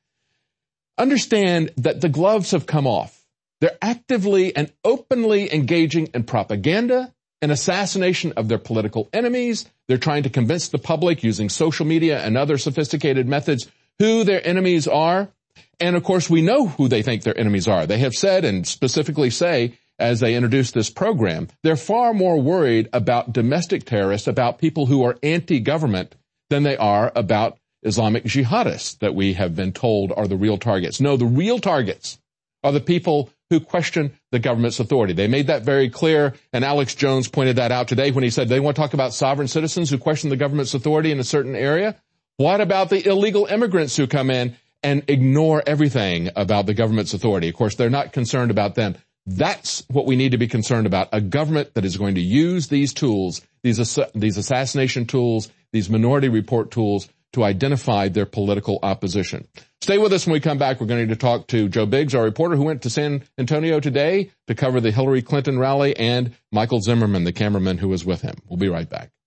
understand that the gloves have come off. They're actively and openly engaging in propaganda and assassination of their political enemies. They're trying to convince the public using social media and other sophisticated methods who their enemies are. And of course, we know who they think their enemies are. They have said, and specifically say, as they introduced this program, they're far more worried about domestic terrorists, about people who are anti-government, than they are about Islamic jihadists that we have been told are the real targets. No, the real targets are the people who question the government's authority. They made that very clear, and Alex Jones pointed that out today when he said they want to talk about sovereign citizens who question the government's authority in a certain area. What about the illegal immigrants who come in and ignore everything about the government's authority? Of course, they're not concerned about them. That's what we need to be concerned about, a government that is going to use these tools, these ass- these assassination tools, these Minority Report tools, to identify their political opposition. Stay with us when we come back. We're going to talk to Joe Biggs, our reporter who went to San Antonio today to cover the Hillary Clinton rally, and Michael Zimmerman, the cameraman who was with him. We'll be right back.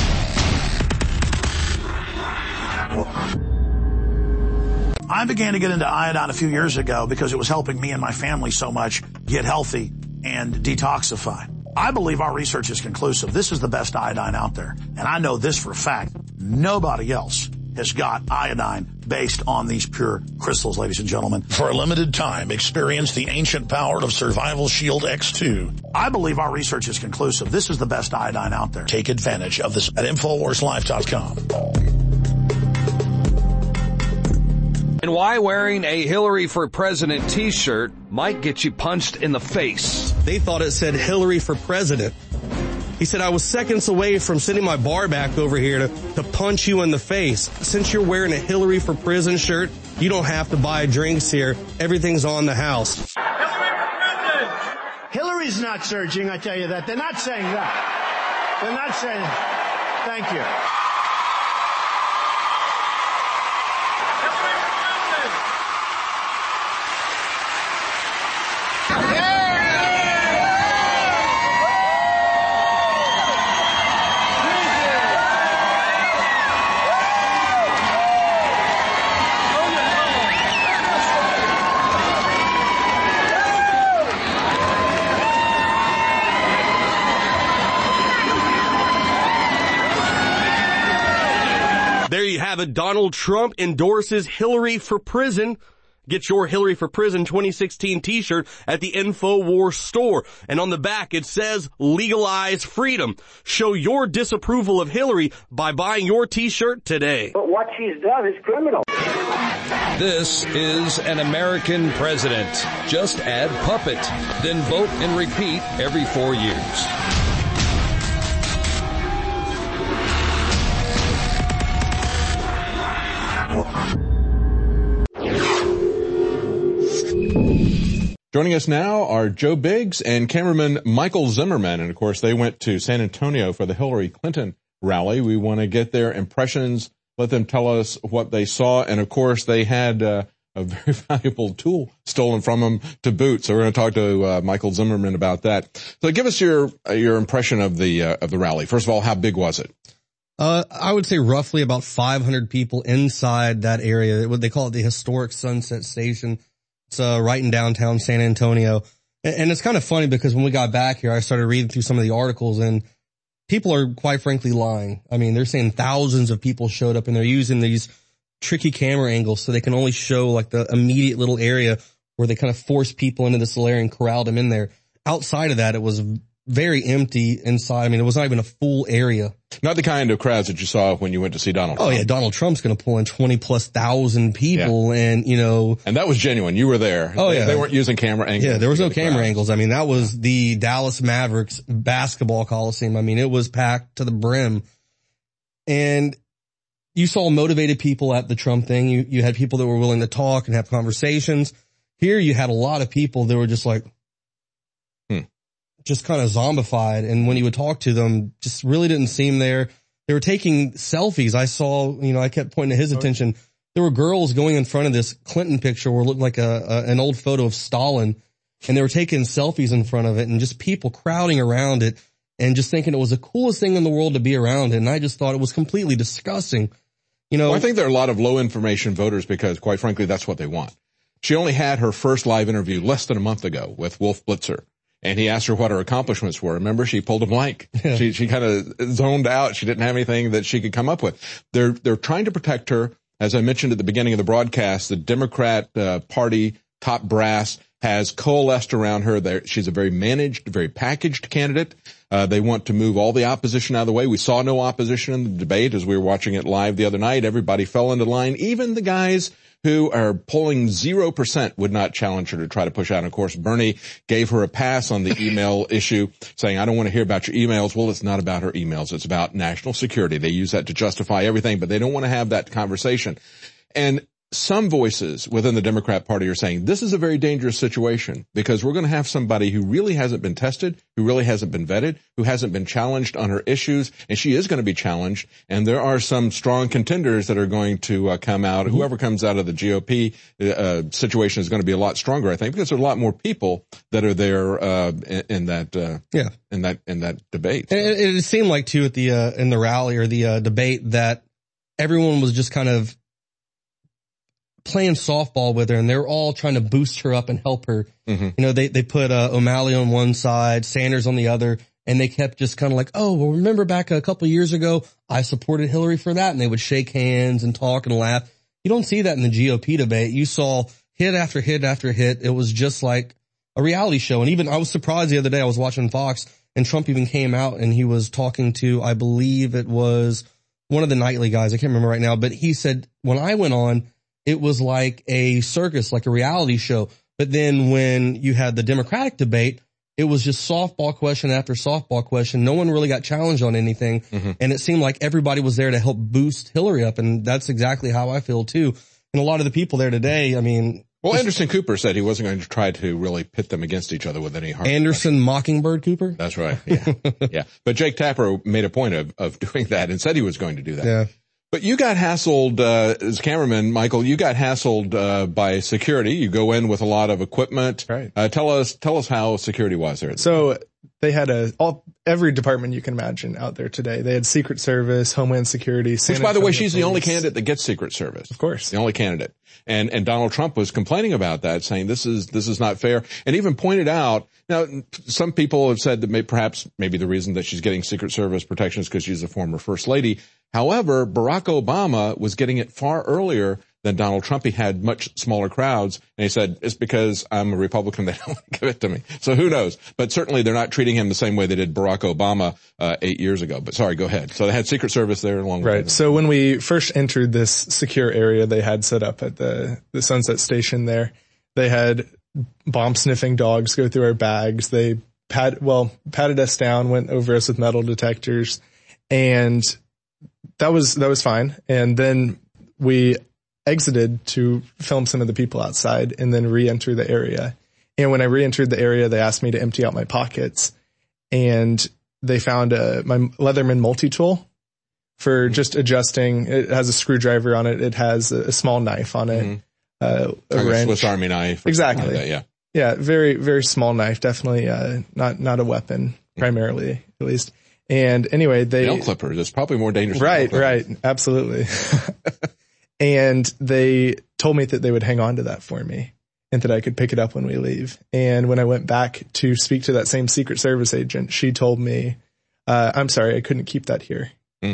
I began to get into iodine a few years ago because it was helping me and my family so much get healthy and detoxify. I believe our research is conclusive. This is the best iodine out there. And I know this for a fact. Nobody else has got iodine based on these pure crystals, ladies and gentlemen. For a limited time, experience the ancient power of Survival Shield X two. I believe our research is conclusive. This is the best iodine out there. Take advantage of this at Infowars Life dot com. And why wearing a Hillary for President t-shirt might get you punched in the face. They thought it said Hillary for President. He said, I was seconds away from sending my bar back over here to, to punch you in the face. Since you're wearing a Hillary for Prison shirt, you don't have to buy drinks here. Everything's on the house. Hillary's not surging, I tell you that. They're not saying that. They're not saying, thank you. There you have it. Donald Trump endorses Hillary for Prison. Get your Hillary for Prison twenty sixteen t-shirt at the InfoWars store. And on the back it says, legalize freedom. Show your disapproval of Hillary by buying your t-shirt today. But what she's done is criminal. This is an American president. Just add puppet, then vote and repeat every four years. Joining us now are Joe Biggs and cameraman Michael Zimmerman. And of course, they went to San Antonio for the Hillary Clinton rally. We want to get their impressions, let them tell us what they saw. And of course, they had uh, a very valuable tool stolen from them to boot. So we're going to talk to uh, Michael Zimmerman about that. So give us your uh, your impression of the uh, of the rally. First of all, how big was it? Uh, I would say roughly about five hundred people inside that area. What they call it, the historic Sunset Station. It's uh, right in downtown San Antonio. And, and it's kind of funny because when we got back here, I started reading through some of the articles, and people are quite frankly lying. I mean, they're saying thousands of people showed up, and they're using these tricky camera angles so they can only show like the immediate little area where they kind of force people into this area and corral them in there. Outside of that, it was very empty inside. I mean, it was not even a full area. Not the kind of crowds that you saw when you went to see Donald Trump. Oh yeah, Donald Trump's going to pull in twenty plus thousand people, yeah. and you know, and that was genuine. You were there. Oh they, yeah, they weren't using camera angles. Yeah, there was no the camera crowds. angles. I mean, that was the Dallas Mavericks basketball coliseum. I mean, it was packed to the brim, and you saw motivated people at the Trump thing. You you had people that were willing to talk and have conversations. Here, you had a lot of people that were just like. Hmm. just kind of zombified. And when he would talk to them, just really didn't seem there. They were taking selfies. I saw, you know, I kept pointing to his attention. There were girls going in front of this Clinton picture where it looked like a, a an old photo of Stalin. And they were taking selfies in front of it and just people crowding around it and just thinking it was the coolest thing in the world to be around it. And I just thought it was completely disgusting. You know, well, I think there are a lot of low information voters because quite frankly, that's what they want. She only had her first live interview less than a month ago with Wolf Blitzer. And he asked her what her accomplishments were. Remember, she pulled a blank. Yeah. She, she kind of zoned out. She didn't have anything that she could come up with. They're, they're trying to protect her. As I mentioned at the beginning of the broadcast, the Democrat uh, Party top brass has coalesced around her. They're, she's a very managed, very packaged candidate. Uh, they want to move all the opposition out of the way. We saw no opposition in the debate as we were watching it live the other night. Everybody fell into line. Even the guys who are polling zero percent would not challenge her to try to push out. And of course, Bernie gave her a pass on the email issue, saying, I don't want to hear about your emails. Well, it's not about her emails. It's about national security. They use that to justify everything, but they don't want to have that conversation. And some voices within the Democrat Party are saying this is a very dangerous situation because we're going to have somebody who really hasn't been tested, who really hasn't been vetted, who hasn't been challenged on her issues, and she is going to be challenged. And there are some strong contenders that are going to uh, come out. Mm-hmm. Whoever comes out of the G O P uh, situation is going to be a lot stronger, I think, because there are a lot more people that are there uh, in, in that uh, yeah in that in that debate. So. And it, it seemed like too at the uh, in the rally or the uh, debate that everyone was just kind of playing softball with her, and they were all trying to boost her up and help her. Mm-hmm. You know, they, they put uh, O'Malley on one side, Sanders on the other, and they kept just kind of like, oh, well, remember back a couple of years ago, I supported Hillary for that, and they would shake hands and talk and laugh. You don't see that in the G O P debate. You saw hit after hit after hit. It was just like a reality show. And even I was surprised the other day, I was watching Fox, and Trump even came out and he was talking to, I believe it was one of the nightly guys, I can't remember right now, but he said, when I went on, it was like a circus, like a reality show. But then when you had the Democratic debate, it was just softball question after softball question. No one really got challenged on anything. Mm-hmm. And it seemed like everybody was there to help boost Hillary up. And that's exactly how I feel too. And a lot of the people there today, I mean. Well, Anderson Cooper said he wasn't going to try to really pit them against each other with any hard Anderson pressure. Mockingbird Cooper? That's right. Yeah. Yeah. But Jake Tapper made a point of, of doing that and said he was going to do that. Yeah. But you got hassled, uh, as cameraman, Michael, you got hassled, uh, by security. You go in with a lot of equipment. Right. Uh, tell us, tell us how security was there. So they had a, all, every department you can imagine out there today. They had Secret Service, Homeland Security, San Which, by the way, Antonio she's Police. the only candidate that gets Secret Service. Of course. The only candidate. And, and Donald Trump was complaining about that, saying this is, this is not fair, and even pointed out, now, some people have said that may, perhaps maybe the reason that she's getting Secret Service protection is because she's a former first lady. However, Barack Obama was getting it far earlier than Donald Trump. He had much smaller crowds, and he said, it's because I'm a Republican, they don't want to give it to me. So who knows? But certainly they're not treating him the same way they did Barack Obama uh, eight years ago. But sorry, go ahead. So they had Secret Service there along with Right. So when we first entered this secure area they had set up at the, the Sunset Station there, they had bomb sniffing dogs go through our bags. They pat, well, patted us down, went over us with metal detectors, and that was, that was fine. And then we exited to film some of the people outside and then re-enter the area. And when I re-entered the area, they asked me to empty out my pockets, and they found a, my Leatherman multi-tool for just adjusting. It has a screwdriver on it. It has a, a small knife on it. Mm-hmm. Uh, a like wrench. A Swiss Army knife. Exactly. Like that, yeah. Yeah. Very, very small knife. Definitely, uh, not, not a weapon primarily, at least. And anyway, they. Nail clippers. It's probably more dangerous. Right. Right. Absolutely. And they told me that they would hang on to that for me and that I could pick it up when we leave. And when I went back to speak to that same Secret Service agent, she told me, uh, I'm sorry, I couldn't keep that here. Mm.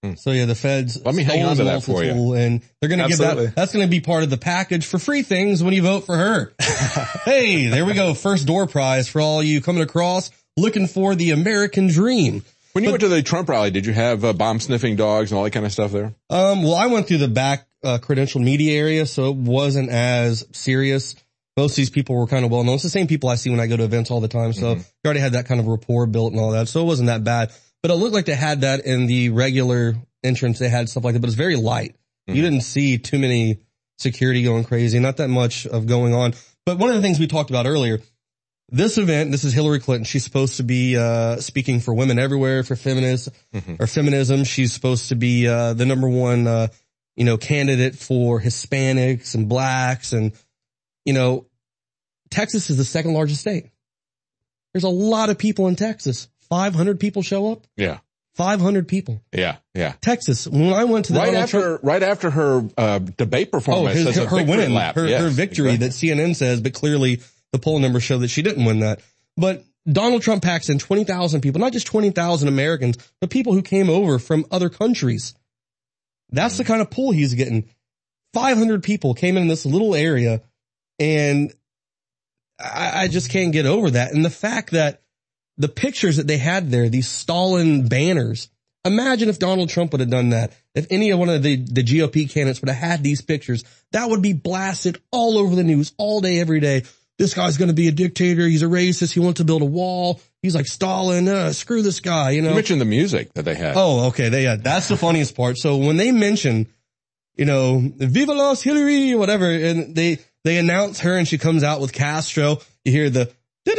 So yeah, the feds. Let me hang on to that for you. And they're going to give that. That's going to be part of the package for free things when you vote for her. Hey, there we go. First door prize for all you coming across looking for the American dream. When you but, went to the Trump rally, did you have uh, bomb sniffing dogs and all that kind of stuff there? Um, well, I went through the back uh, credential media area, so it wasn't as serious. Most of these people were kind of well known. It's the same people I see when I go to events all the time. So mm-hmm. you already had that kind of rapport built and all that. So it wasn't that bad. But it looked like they had that in the regular entrance. They had stuff like that, but it's very light. Mm-hmm. You didn't see too many security going crazy, not that much of going on. But one of the things we talked about earlier, this event, this is Hillary Clinton. She's supposed to be, uh, speaking for women everywhere, for feminists mm-hmm. or feminism. She's supposed to be, uh, the number one, uh, you know, candidate for Hispanics and blacks. And, you know, Texas is the second largest state. There's a lot of people in Texas. five hundred people show up. Yeah. five hundred people. Yeah. Yeah. Texas. When I went to the right after, Trump, right after her, uh, debate performance. Oh, his, her win, lap. her, yes, her victory exactly. that C N N says, but clearly the poll numbers show that she didn't win that. But Donald Trump packs in twenty thousand people, not just twenty thousand Americans, but people who came over from other countries. That's mm-hmm. the kind of poll he's getting. five hundred people came in this little area, and I, I just can't get over that. And the fact that the pictures that they had there, these Stalin banners, imagine if Donald Trump would have done that. If any of one of the, the G O P candidates would have had these pictures, that would be blasted all over the news all day, every day. This guy's going to be a dictator. He's a racist. He wants to build a wall. He's like Stalin. Uh, screw this guy, you know. You mentioned the music that they had. Oh, okay. They had, that's the funniest part. So when they mention, you know, Viva Los Hillary or whatever, and they, they announce her and she comes out with Castro, you hear the,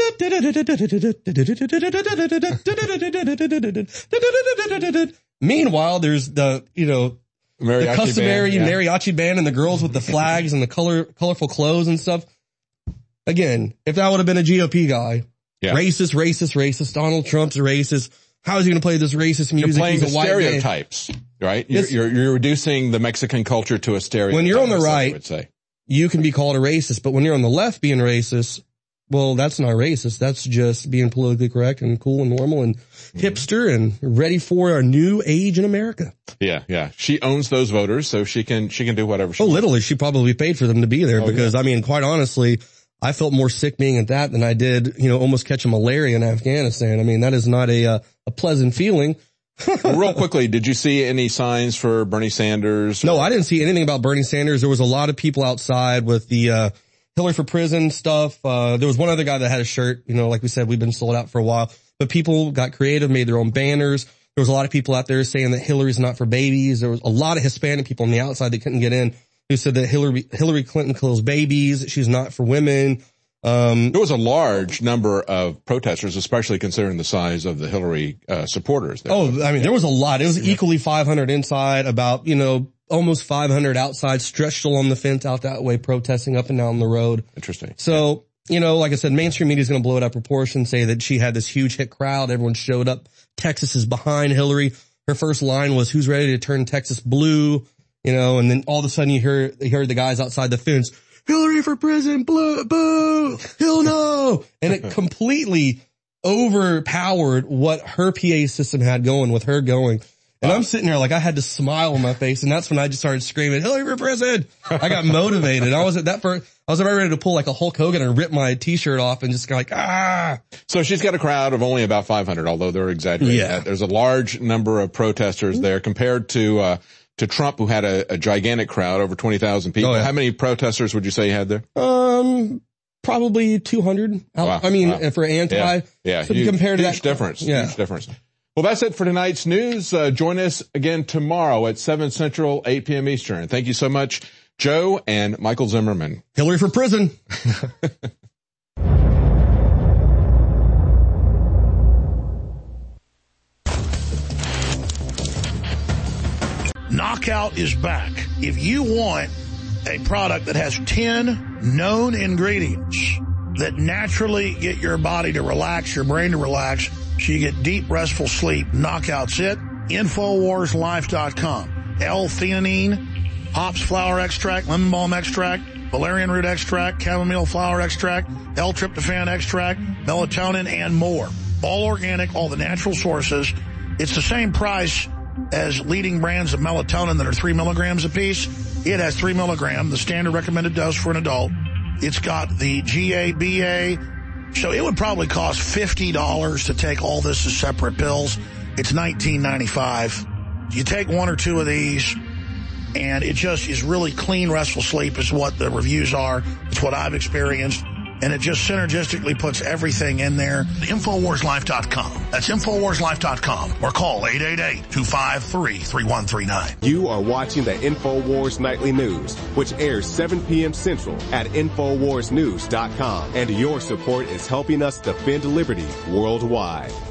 meanwhile, there's the, you know, mariachi the customary band, yeah. mariachi band and the girls with the flags and the color, colorful clothes and stuff. Again, if that would have been a G O P guy, yeah. racist, racist, racist, Donald Trump's a racist. How is he going to play this racist music? You're playing He's the a white stereotypes, man. Right? You're, you're, you're reducing the Mexican culture to a stereotype. When you're on the right, I would say. You can be called a racist, but when you're on the left being racist, well, that's not racist. That's just being politically correct and cool and normal and mm-hmm. hipster and ready for a new age in America. Yeah, yeah. She owns those voters, so she can, she can do whatever she oh, wants. literally, she probably paid for them to be there oh, because, yeah. I mean, quite honestly, I felt more sick being at that than I did, you know, almost catching malaria in Afghanistan. I mean, that is not a, uh, a pleasant feeling. Well, real quickly, did you see any signs for Bernie Sanders? No, I didn't see anything about Bernie Sanders. There was a lot of people outside with the, uh, Hillary for prison stuff. Uh, there was one other guy that had a shirt, you know, like we said, we've been sold out for a while, but people got creative, made their own banners. There was a lot of people out there saying that Hillary's not for babies. There was a lot of Hispanic people on the outside that couldn't get in who said that Hillary, Hillary Clinton kills babies. She's not for women. Um, there was a large number of protesters, especially considering the size of the Hillary, uh, supporters. There. Oh, I mean, there was a lot. It was equally five hundred inside, about, you know, almost five hundred outside, stretched along the fence out that way, protesting up and down the road. Interesting. So, you know, like I said, mainstream media is going to blow it out of proportion, say that she had this huge hit crowd. Everyone showed up. Texas is behind Hillary. Her first line was, who's ready to turn Texas blue? You know, and then all of a sudden you hear, you heard the guys outside the fence, Hillary for prison, blue, boo, hell no. And it completely overpowered what her P A system had going with her going. And I'm sitting there like I had to smile on my face, and that's when I just started screaming, Hillary for prison. I got motivated. I was at that first, I was about ready to pull like a Hulk Hogan and rip my t-shirt off and just go like, ah. So she's got a crowd of only about five hundred, although they're exaggerating yeah. that. There's a large number of protesters there compared to, uh, to Trump, who had a, a gigantic crowd, over twenty thousand people. Oh, yeah. How many protesters would you say you had there? Um, probably two hundred. Wow. I mean, wow. for anti. Yeah. yeah. So huge, compared to huge that, difference. yeah. Huge difference. Well, that's it for tonight's news. Uh, join us again tomorrow at seven Central, eight p.m. Eastern. Thank you so much, Joe and Michael Zimmerman. Hillary for prison. Knockout is back. If you want a product that has ten known ingredients that naturally get your body to relax, your brain to relax, so you get deep, restful sleep, Knockout's it. Infowars Life dot com. L-theanine, hops flower extract, lemon balm extract, valerian root extract, chamomile flower extract, L-tryptophan extract, melatonin, and more. All organic, all the natural sources. It's the same price as leading brands of melatonin that are three milligrams apiece. It has three milligram, the standard recommended dose for an adult. It's got the G A B A. So it would probably cost fifty dollars to take all this as separate pills. It's nineteen ninety-five. You take one or two of these, and it just is really clean, restful sleep is what the reviews are. It's what I've experienced. And it just synergistically puts everything in there. Infowars Life dot com. That's Infowars Life dot com. Or call eight eight eight, two five three, three one three nine. You are watching the Infowars Nightly News, which airs seven p.m. Central at Infowars News dot com. And your support is helping us defend liberty worldwide.